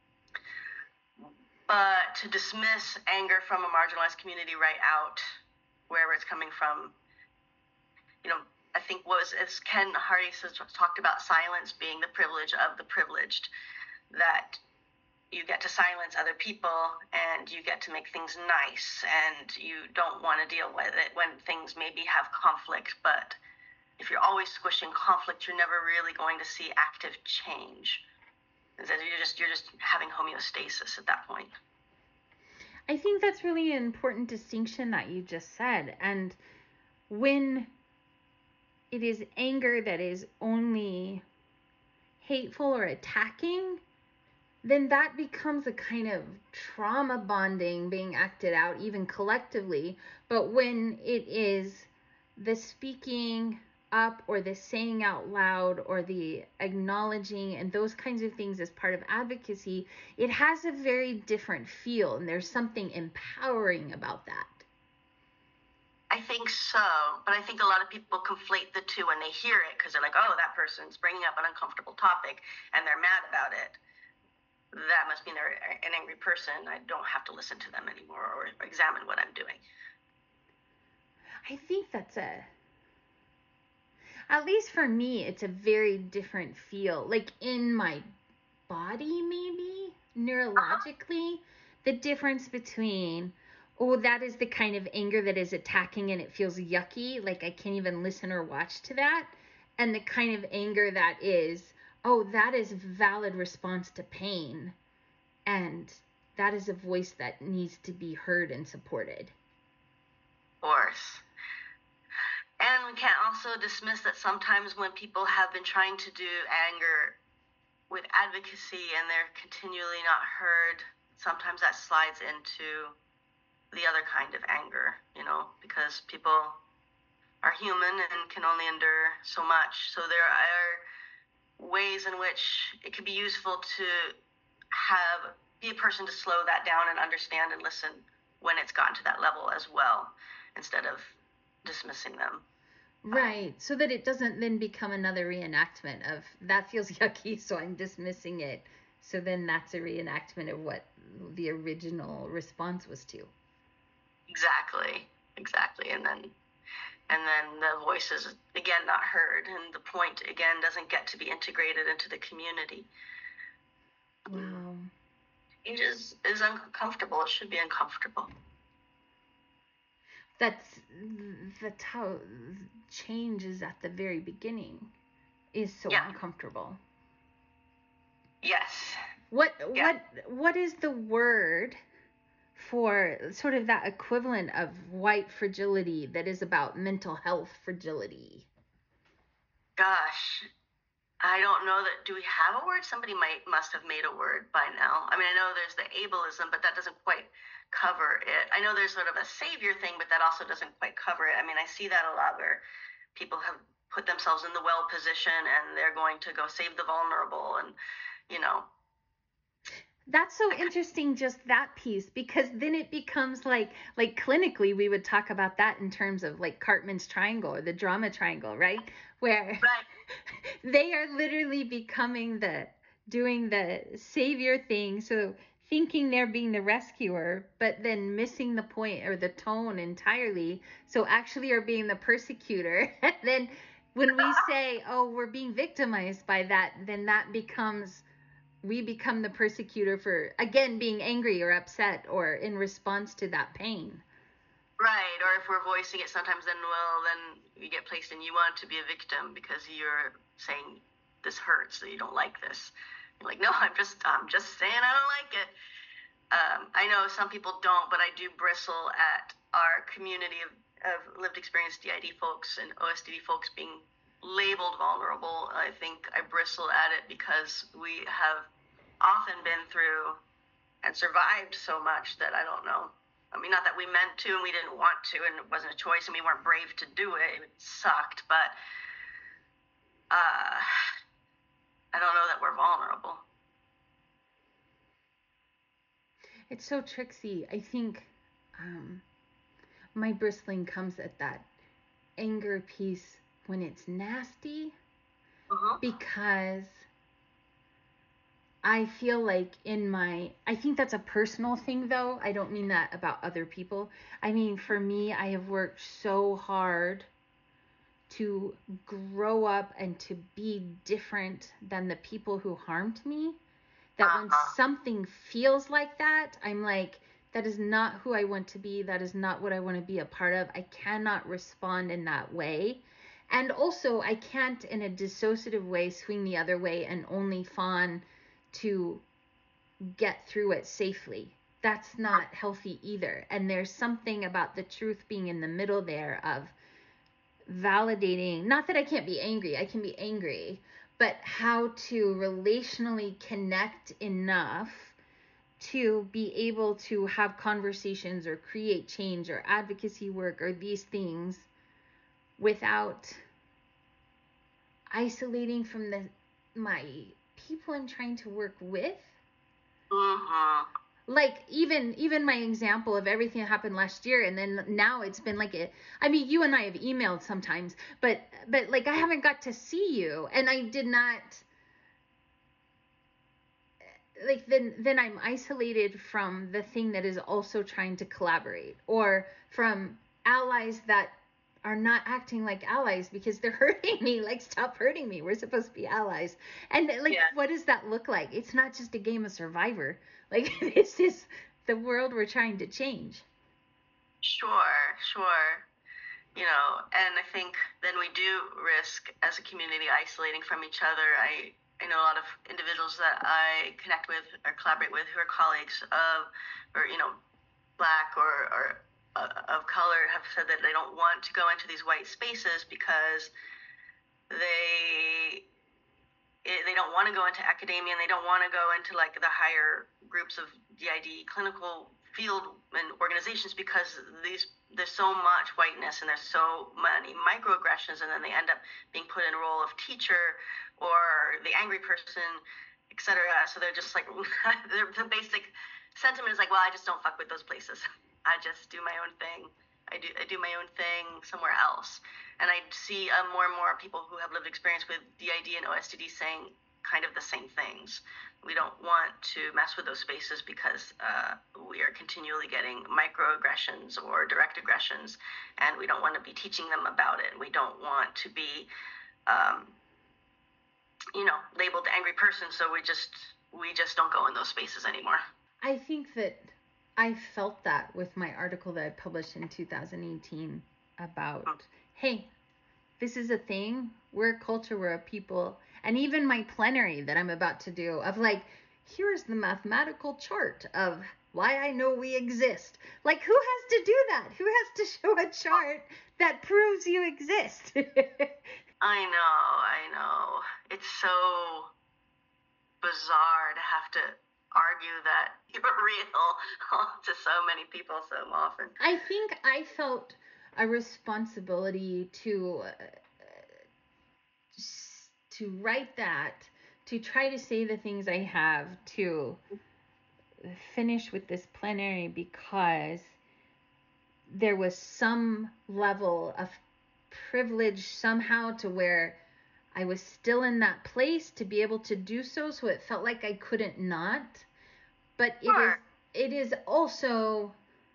but to dismiss anger from a marginalized community right out, wherever it's coming from, you know, I think was, as Ken Hardy has talked about, silence being the privilege of the privileged, that you get to silence other people and you get to make things nice, and you don't want to deal with it when things maybe have conflict. But if you're always squishing conflict, you're never really going to see active change. You're just you're just having homeostasis at that point. I think that's really an important distinction that you just said. And when it is anger that is only hateful or attacking, then that becomes a kind of trauma bonding being acted out, even collectively. But when it is the speaking up or the saying out loud or the acknowledging and those kinds of things as part of advocacy, it has a very different feel, and there's something empowering about that. I think so, but I think a lot of people conflate the two when they hear it, because they're like, oh, that person's bringing up an uncomfortable topic and they're mad about it. That must mean they're an angry person. I don't have to listen to them anymore or examine what I'm doing. I think that's a, at least for me, it's a very different feel. Like in my body, maybe, neurologically, uh-huh. The difference between, oh, that is the kind of anger that is attacking and it feels yucky, like I can't even listen or watch to that, and the kind of anger that is, oh, that is valid response to pain, and that is a voice that needs to be heard and supported. Of course. And we can't also dismiss that sometimes when people have been trying to do anger with advocacy and they're continually not heard, sometimes that slides into the other kind of anger, you know, because people are human and can only endure so much. So there are ways in which it could be useful to have be a person to slow that down and understand and listen when it's gotten to that level as well, instead of dismissing them. Right, so that it doesn't then become another reenactment of that feels yucky, so I'm dismissing it. So then that's a reenactment of what the original response was to. Exactly, exactly. And then and then the voice is, again, not heard, and the point, again, doesn't get to be integrated into the community. Wow. It is, is uncomfortable. It should be uncomfortable. That's, that's how change is at the very beginning, is so yeah. uncomfortable. Yes. What yeah. what what is the word for sort of that equivalent of white fragility that is about mental health fragility? Gosh, I don't know that. Do we have a word? Somebody might must have made a word by now. I mean, I know there's the ableism, but that doesn't quite cover it. I know there's sort of a savior thing, but that also doesn't quite cover it. I mean, I see that a lot where people have put themselves in the well position and they're going to go save the vulnerable, and, you know. That's so interesting, just that piece, because then it becomes like, like clinically, we would talk about that in terms of like Cartman's triangle or the drama triangle, right? Where right. they are literally becoming the, doing the savior thing. So thinking they're being the rescuer, but then missing the point or the tone entirely. So actually are being the persecutor. And then when we say, oh, we're being victimized by that, then that becomes, we become the persecutor for, again, being angry or upset or in response to that pain. Right, or if we're voicing it sometimes, then, well, then you get placed in, you want to be a victim because you're saying this hurts, so you don't like this. You're like, no, I'm just, I'm just saying I don't like it. Um, I know some people don't, but I do bristle at our community of, of lived experience D I D folks and O S D D folks being labeled vulnerable. I think I bristle at it because we have often been through and survived so much that I don't know. I mean, not that we meant to and we didn't want to and it wasn't a choice and we weren't brave to do it. It sucked, but uh, I don't know that we're vulnerable. It's so tricksy. I think um, my bristling comes at that anger piece when it's nasty, uh-huh. because I feel like in my, I think that's a personal thing though. I don't mean that about other people. I mean, for me, I have worked so hard to grow up and to be different than the people who harmed me, that uh-huh. when something feels like that, I'm like, that is not who I want to be. That is not what I want to be a part of. I cannot respond in that way. And also, I can't in a dissociative way swing the other way and only fawn to get through it safely. That's not healthy either. And there's something about the truth being in the middle there of validating, not that I can't be angry, I can be angry, but how to relationally connect enough to be able to have conversations or create change or advocacy work or these things without isolating from the my people I'm trying to work with. Uh-huh. Like even even my example of everything that happened last year, and then now it's been like a, I mean, you and I have emailed sometimes, but but like I haven't got to see you, and I did not, like then then I'm isolated from the thing that is also trying to collaborate, or from allies that are not acting like allies because they're hurting me. Like, stop hurting me. We're supposed to be allies. And like, yeah. What does that look like? It's not just a game of Survivor. Like, this is the world we're trying to change. Sure, sure. You know, and I think then we do risk as a community isolating from each other. I, I know a lot of individuals that I connect with or collaborate with who are colleagues of, or, you know, Black or, or uh, of color have said that they don't want to go into these white spaces because they they don't want to go into academia and they don't want to go into like the higher groups of D I D clinical field and organizations because these there's so much whiteness and there's so many microaggressions, and then they end up being put in a role of teacher or the angry person, et cetera. So they're just like, the basic sentiment is like, well, I just don't fuck with those places. I just do my own thing. I do I do my own thing somewhere else. And I see uh, more and more people who have lived experience with D I D and O S T D saying kind of the same things. We don't want to mess with those spaces because uh, we are continually getting microaggressions or direct aggressions, and we don't want to be teaching them about it. We don't want to be, um, you know, labeled the angry person. So we just we just don't go in those spaces anymore. I think that I felt that with my article that I published in two thousand eighteen about, mm. hey, this is a thing. We're a culture, we're a people. And even my plenary that I'm about to do of like, here's the mathematical chart of why I know we exist. Like, who has to do that? Who has to show a chart that proves you exist? I know, I know. It's so bizarre to have to argue that you're real to so many people so often. I think I felt a responsibility to uh, to write that, to try to say the things I have, to finish with this plenary, because there was some level of privilege somehow to where I was still in that place to be able to do so, so it felt like I couldn't not. But it sure. is it is also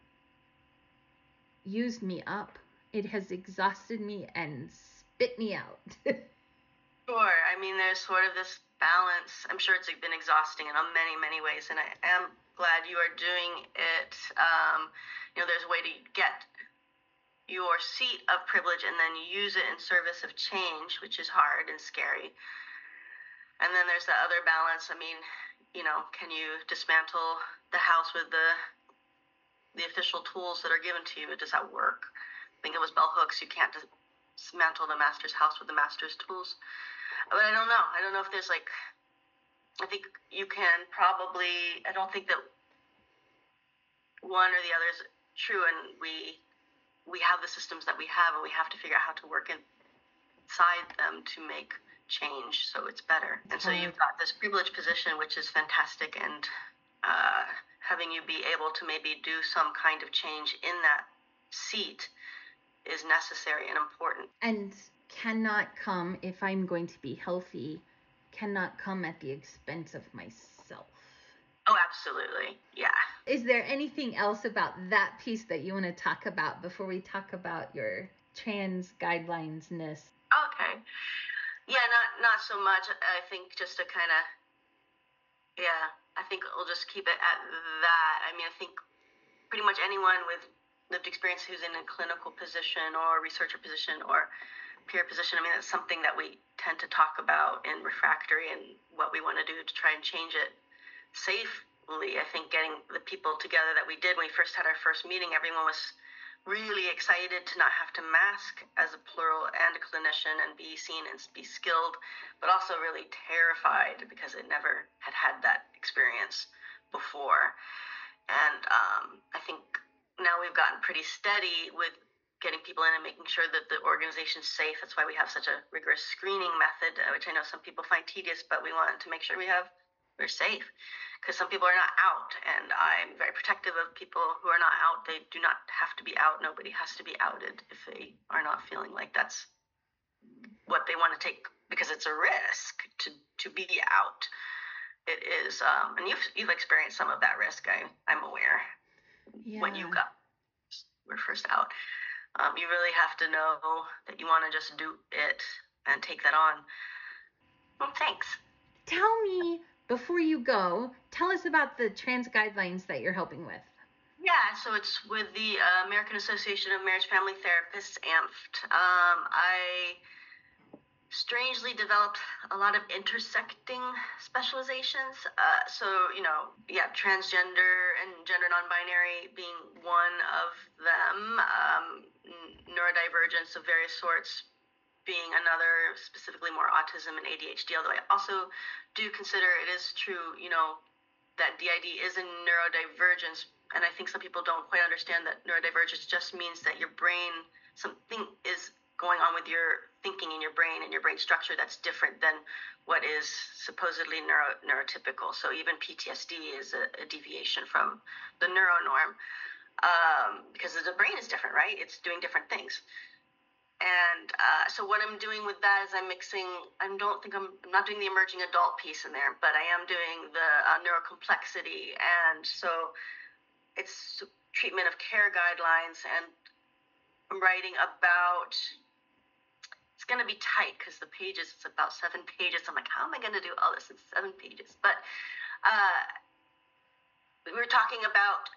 used me up. It has exhausted me and spit me out. Sure. I mean, there's sort of this balance. I'm sure it's been exhausting in many, many ways, and I am glad you are doing it. Um, you know, there's a way to get your seat of privilege and then use it in service of change, which is hard and scary. And then there's the other balance. I mean, you know, can you dismantle the house with the the official tools that are given to you? Does that work? I think it was bell hooks. You can't dismantle the master's house with the master's tools. But I don't know. I don't know if there's like, I think you can probably, I don't think that one or the other is true, and we we have the systems that we have, and we have to figure out how to work inside them to make change so it's better. And so you've got this privileged position, which is fantastic, and uh, having you be able to maybe do some kind of change in that seat is necessary and important. And cannot come, if I'm going to be healthy, cannot come at the expense of myself. Oh, absolutely. Yeah. Is there anything else about that piece that you want to talk about before we talk about your trans guidelines-ness? Okay. Yeah, not not so much. I think just to kind of, yeah, I think we'll just keep it at that. I mean, I think pretty much anyone with lived experience who's in a clinical position or researcher position or peer position, I mean, that's something that we tend to talk about in refractory and what we want to do to try and change it safely. I think getting the people together that we did when we first had our first meeting, everyone was really excited to not have to mask as a plural and a clinician and be seen and be skilled, but also really terrified because it never had had that experience before. And um, I think now we've gotten pretty steady with getting people in and making sure that the organization's safe. That's why we have such a rigorous screening method, uh, which I know some people find tedious, but we want to make sure we have we're safe, because some people are not out, and I'm very protective of people who are not out. They do not have to be out. Nobody has to be outed if they are not feeling like that's what they want to take, because it's a risk to to be out. It is, um, and you've you've experienced some of that risk. I I'm aware. Yeah. When you got were first out, um, you really have to know that you want to just do it and take that on. Well, thanks. Tell me, before you go, tell us about the trans guidelines that you're helping with. Yeah, so it's with the uh, American Association of Marriage Family Therapists, A M F T. Um, I strangely developed a lot of intersecting specializations. Uh, so, you know, yeah, transgender and gender non-binary being one of them, um, neurodivergence of various sorts being another, specifically more autism and A D H D, although I also do consider it is true, you know, that D I D is a neurodivergence, and I think some people don't quite understand that neurodivergence just means that your brain, something is going on with your thinking in your brain and your brain structure that's different than what is supposedly neuro, neurotypical. So even P T S D is a, a deviation from the neuronorm, um, because the brain is different, right? It's doing different things. And uh, so what I'm doing with that is I'm mixing, I don't think I'm, I'm not doing the emerging adult piece in there, but I am doing the uh, neurocomplexity. And so it's treatment of care guidelines, and I'm writing about, it's going to be tight because the pages, it's about seven pages. I'm like, how am I going to do all this in seven pages? But uh, we were talking about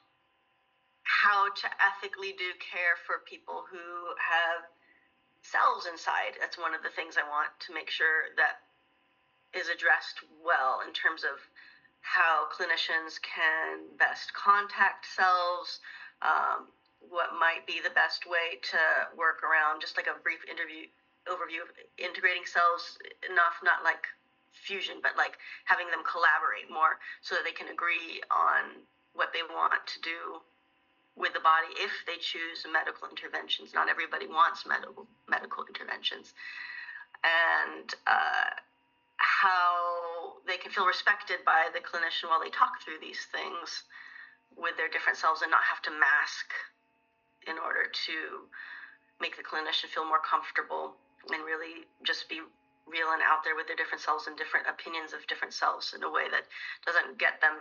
how to ethically do care for people who have cells inside. That's one of the things I want to make sure that is addressed well in terms of how clinicians can best contact cells, um, what might be the best way to work around, just like a brief interview overview of integrating cells enough, not like fusion, but like having them collaborate more so that they can agree on what they want to do with the body if they choose medical interventions. Not everybody wants medical medical interventions. And uh, how they can feel respected by the clinician while they talk through these things with their different selves and not have to mask in order to make the clinician feel more comfortable and really just be real and out there with their different selves and different opinions of different selves in a way that doesn't get them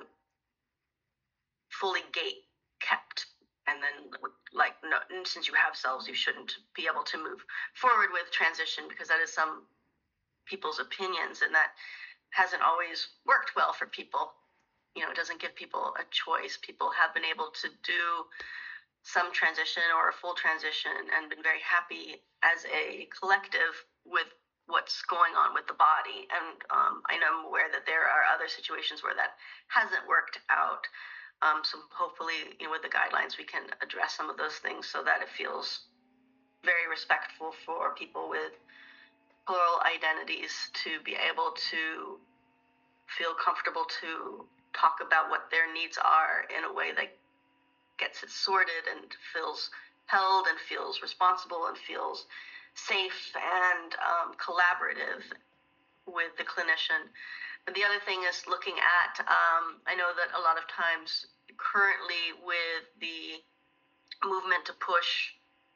fully gate kept. And then, like, no, since you have cells, you shouldn't be able to move forward with transition, because that is some people's opinions, and that hasn't always worked well for people. You know, it doesn't give people a choice. People have been able to do some transition or a full transition and been very happy as a collective with what's going on with the body. And um, I know I'm aware that there are other situations where that hasn't worked out. Um, so hopefully, you know, with the guidelines, we can address some of those things so that it feels very respectful for people with plural identities to be able to feel comfortable to talk about what their needs are in a way that gets it sorted and feels held and feels responsible and feels safe and um, collaborative with the clinician. But the other thing is looking at, um, I know that a lot of times currently with the movement to push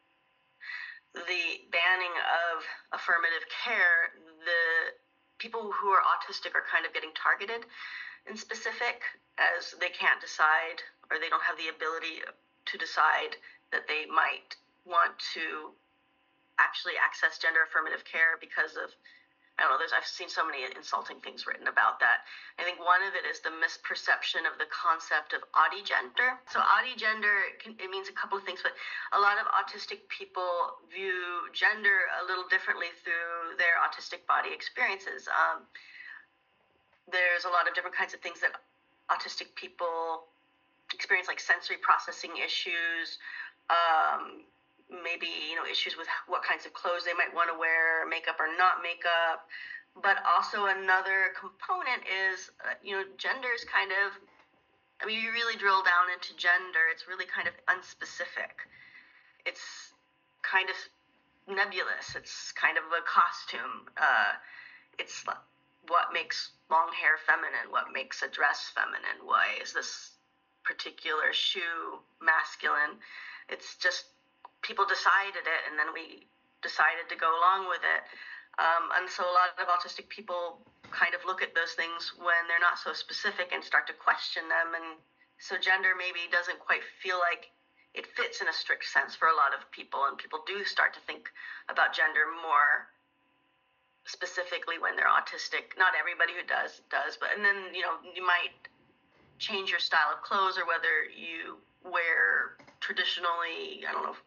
the banning of affirmative care, the people who are autistic are kind of getting targeted in specific, as they can't decide or they don't have the ability to decide that they might want to actually access gender affirmative care because of, I don't know, there's, I've seen so many insulting things written about that. I think one of it is the misperception of the concept of autigender. So autigender, can, it means a couple of things, but a lot of autistic people view gender a little differently through their autistic body experiences. Um, there's a lot of different kinds of things that autistic people experience, like sensory processing issues, um, maybe, you know, issues with what kinds of clothes they might want to wear, makeup or not makeup. But also another component is, uh, you know, gender is kind of, I mean, you really drill down into gender, it's really kind of unspecific. It's kind of nebulous. It's kind of a costume. Uh, it's what makes long hair feminine, what makes a dress feminine, why is this particular shoe masculine. It's just, people decided it, and then we decided to go along with it. Um, and so a lot of autistic people kind of look at those things when they're not so specific and start to question them. And so gender maybe doesn't quite feel like it fits in a strict sense for a lot of people. And people do start to think about gender more specifically when they're autistic. Not everybody who does, does. But, and then, you know, you might change your style of clothes, or whether you wear traditionally, I don't know,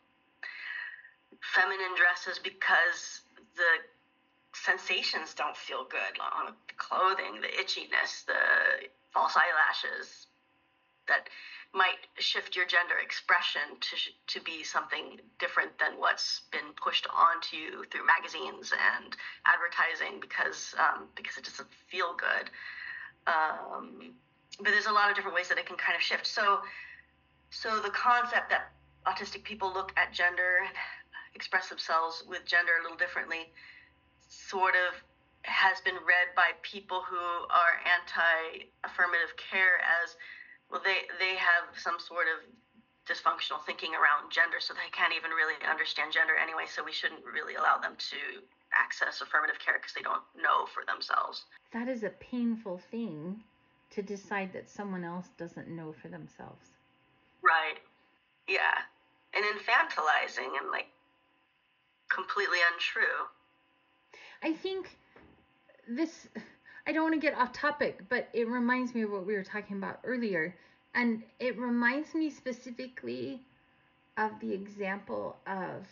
feminine dresses because the sensations don't feel good on the clothing, the itchiness, the false eyelashes, that might shift your gender expression to to be something different than what's been pushed onto you through magazines and advertising because um, because it doesn't feel good. Um, but there's a lot of different ways that it can kind of shift. So, so the concept that autistic people look at gender express themselves with gender a little differently sort of has been read by people who are anti-affirmative care as, well, they, they have some sort of dysfunctional thinking around gender, so they can't even really understand gender anyway, so we shouldn't really allow them to access affirmative care because they don't know for themselves. That is a painful thing to decide that someone else doesn't know for themselves. Right. Yeah. And infantilizing and like completely untrue. I think this, I don't want to get off topic, but it reminds me of what we were talking about earlier. And it reminds me specifically of the example of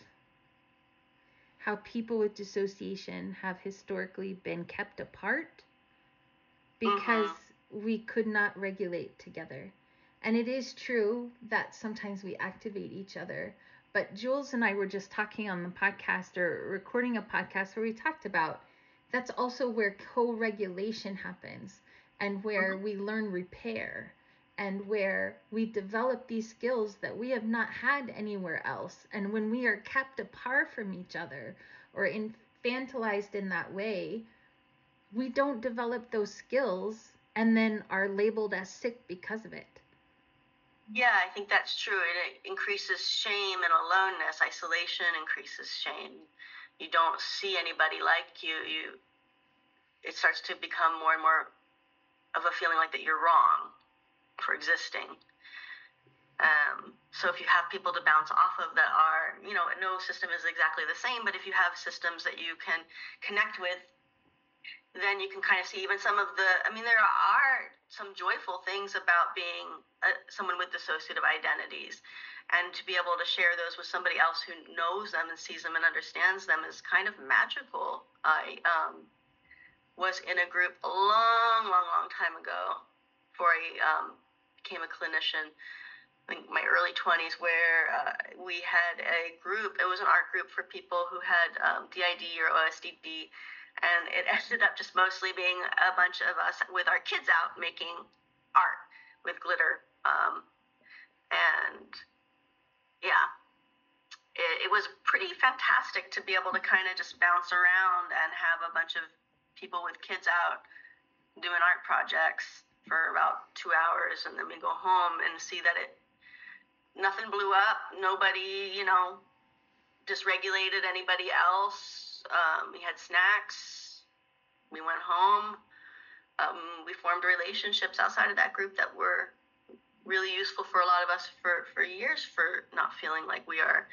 how people with dissociation have historically been kept apart because mm-hmm. we could not regulate together. And it is true that sometimes we activate each other. But Jules and I were just talking on the podcast or recording a podcast where we talked about that's also where co-regulation happens and where mm-hmm. we learn repair and where we develop these skills that we have not had anywhere else. And when we are kept apart from each other or infantilized in that way, we don't develop those skills and then are labeled as sick because of it. Yeah, I think that's true. It increases shame and aloneness. Isolation increases shame. You don't see anybody like you. You, it starts to become more and more of a feeling like that you're wrong for existing. Um, so if you have people to bounce off of that are, you know, no system is exactly the same, but if you have systems that you can connect with, then you can kind of see even some of the, I mean, there are some joyful things about being a, someone with dissociative identities, and to be able to share those with somebody else who knows them and sees them and understands them is kind of magical. I um, was in a group a long, long, long time ago before I um, became a clinician, I think my early twenties, where uh, we had a group, it was an art group for people who had um, D I D or O S D D, and it ended up just mostly being a bunch of us with our kids out making art with glitter. Um, and yeah, it, it was pretty fantastic to be able to kind of just bounce around and have a bunch of people with kids out doing art projects for about two hours. And then we go home and see that it, nothing blew up. Nobody, you know, dysregulated anybody else. Um, we had snacks. We went home. Um, we formed relationships outside of that group that were really useful for a lot of us for, for years, for not feeling like we are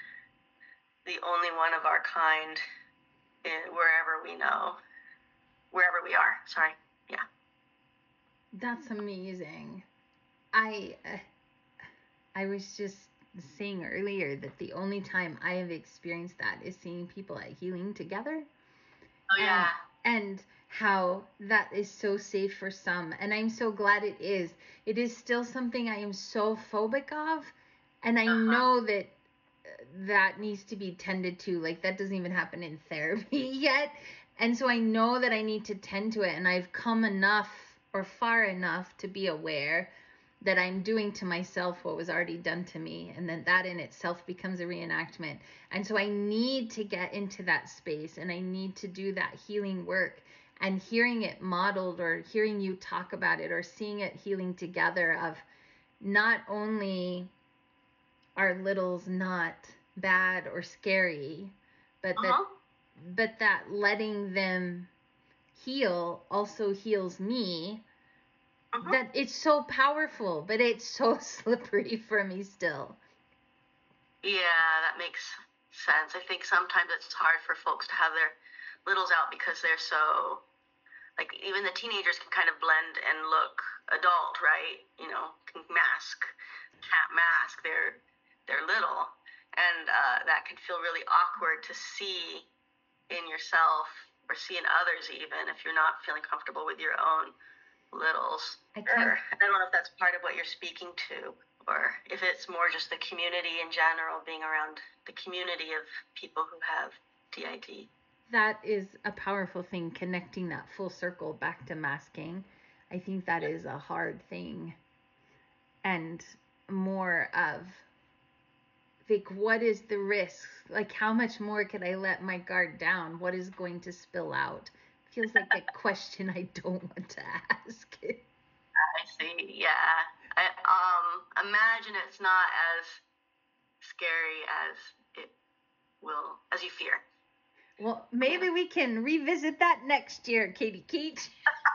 the only one of our kind in wherever we know, wherever we are. Sorry. Yeah. That's amazing. I, uh, I was just saying earlier that the only time I have experienced that is seeing people at Healing Together. Oh, yeah. And, and how that is so safe for some. And I'm so glad it is. It is still something I am so phobic of. And I uh-huh. know that that needs to be tended to. Like, that doesn't even happen in therapy yet. And so I know that I need to tend to it. And I've come enough or far enough to be aware that I'm doing to myself what was already done to me, and then that in itself becomes a reenactment. And so I need to get into that space, and I need to do that healing work. And hearing it modeled, or hearing you talk about it, or seeing it Healing Together, of not only are littles not bad or scary, but uh-huh. that but that letting them heal also heals me. Uh-huh. That it's so powerful, but it's so slippery for me still. Yeah, that makes sense. I think sometimes it's hard for folks to have their littles out because they're so, like, even the teenagers can kind of blend and look adult, right? You know, can mask, can't mask. They're, they're little. And uh, that can feel really awkward to see in yourself or see in others, even if you're not feeling comfortable with your own littles. I, or, I don't know if that's part of what you're speaking to, or if it's more just the community in general, being around the community of people who have D I D. That is a powerful thing, connecting that full circle back to masking. I think that is a hard thing. And more of Like, what is the risk? Like, how much more could I let my guard down? What is going to spill out? Feels like a question I don't want to ask. I see. Yeah. I um imagine it's not as scary as it will, as you fear. Well, maybe we can revisit that next year, Katie Keach.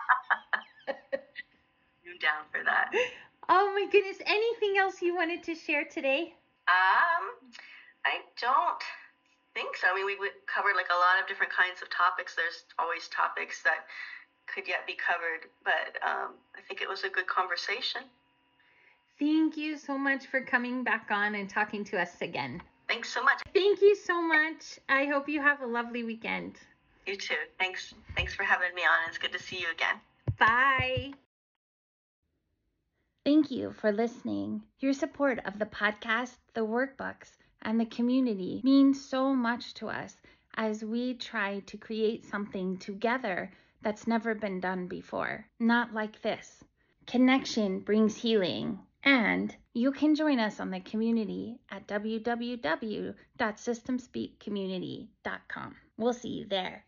I'm down for that. Oh my goodness. Anything else you wanted to share today? Um, I don't think so. I mean, we, we covered like a lot of different kinds of topics. There's always topics that could yet be covered, but um, I think it was a good conversation. Thank you so much for coming back on and talking to us again. Thanks so much. Thank you so much. I hope you have a lovely weekend. You too. Thanks. Thanks for having me on. It's good to see you again. Bye. Thank you for listening. Your support of the podcast, the workbooks, and the community means so much to us as we try to create something together that's never been done before. Not like this. Connection brings healing, and you can join us on the community at w w w dot system speak community dot com. We'll see you there.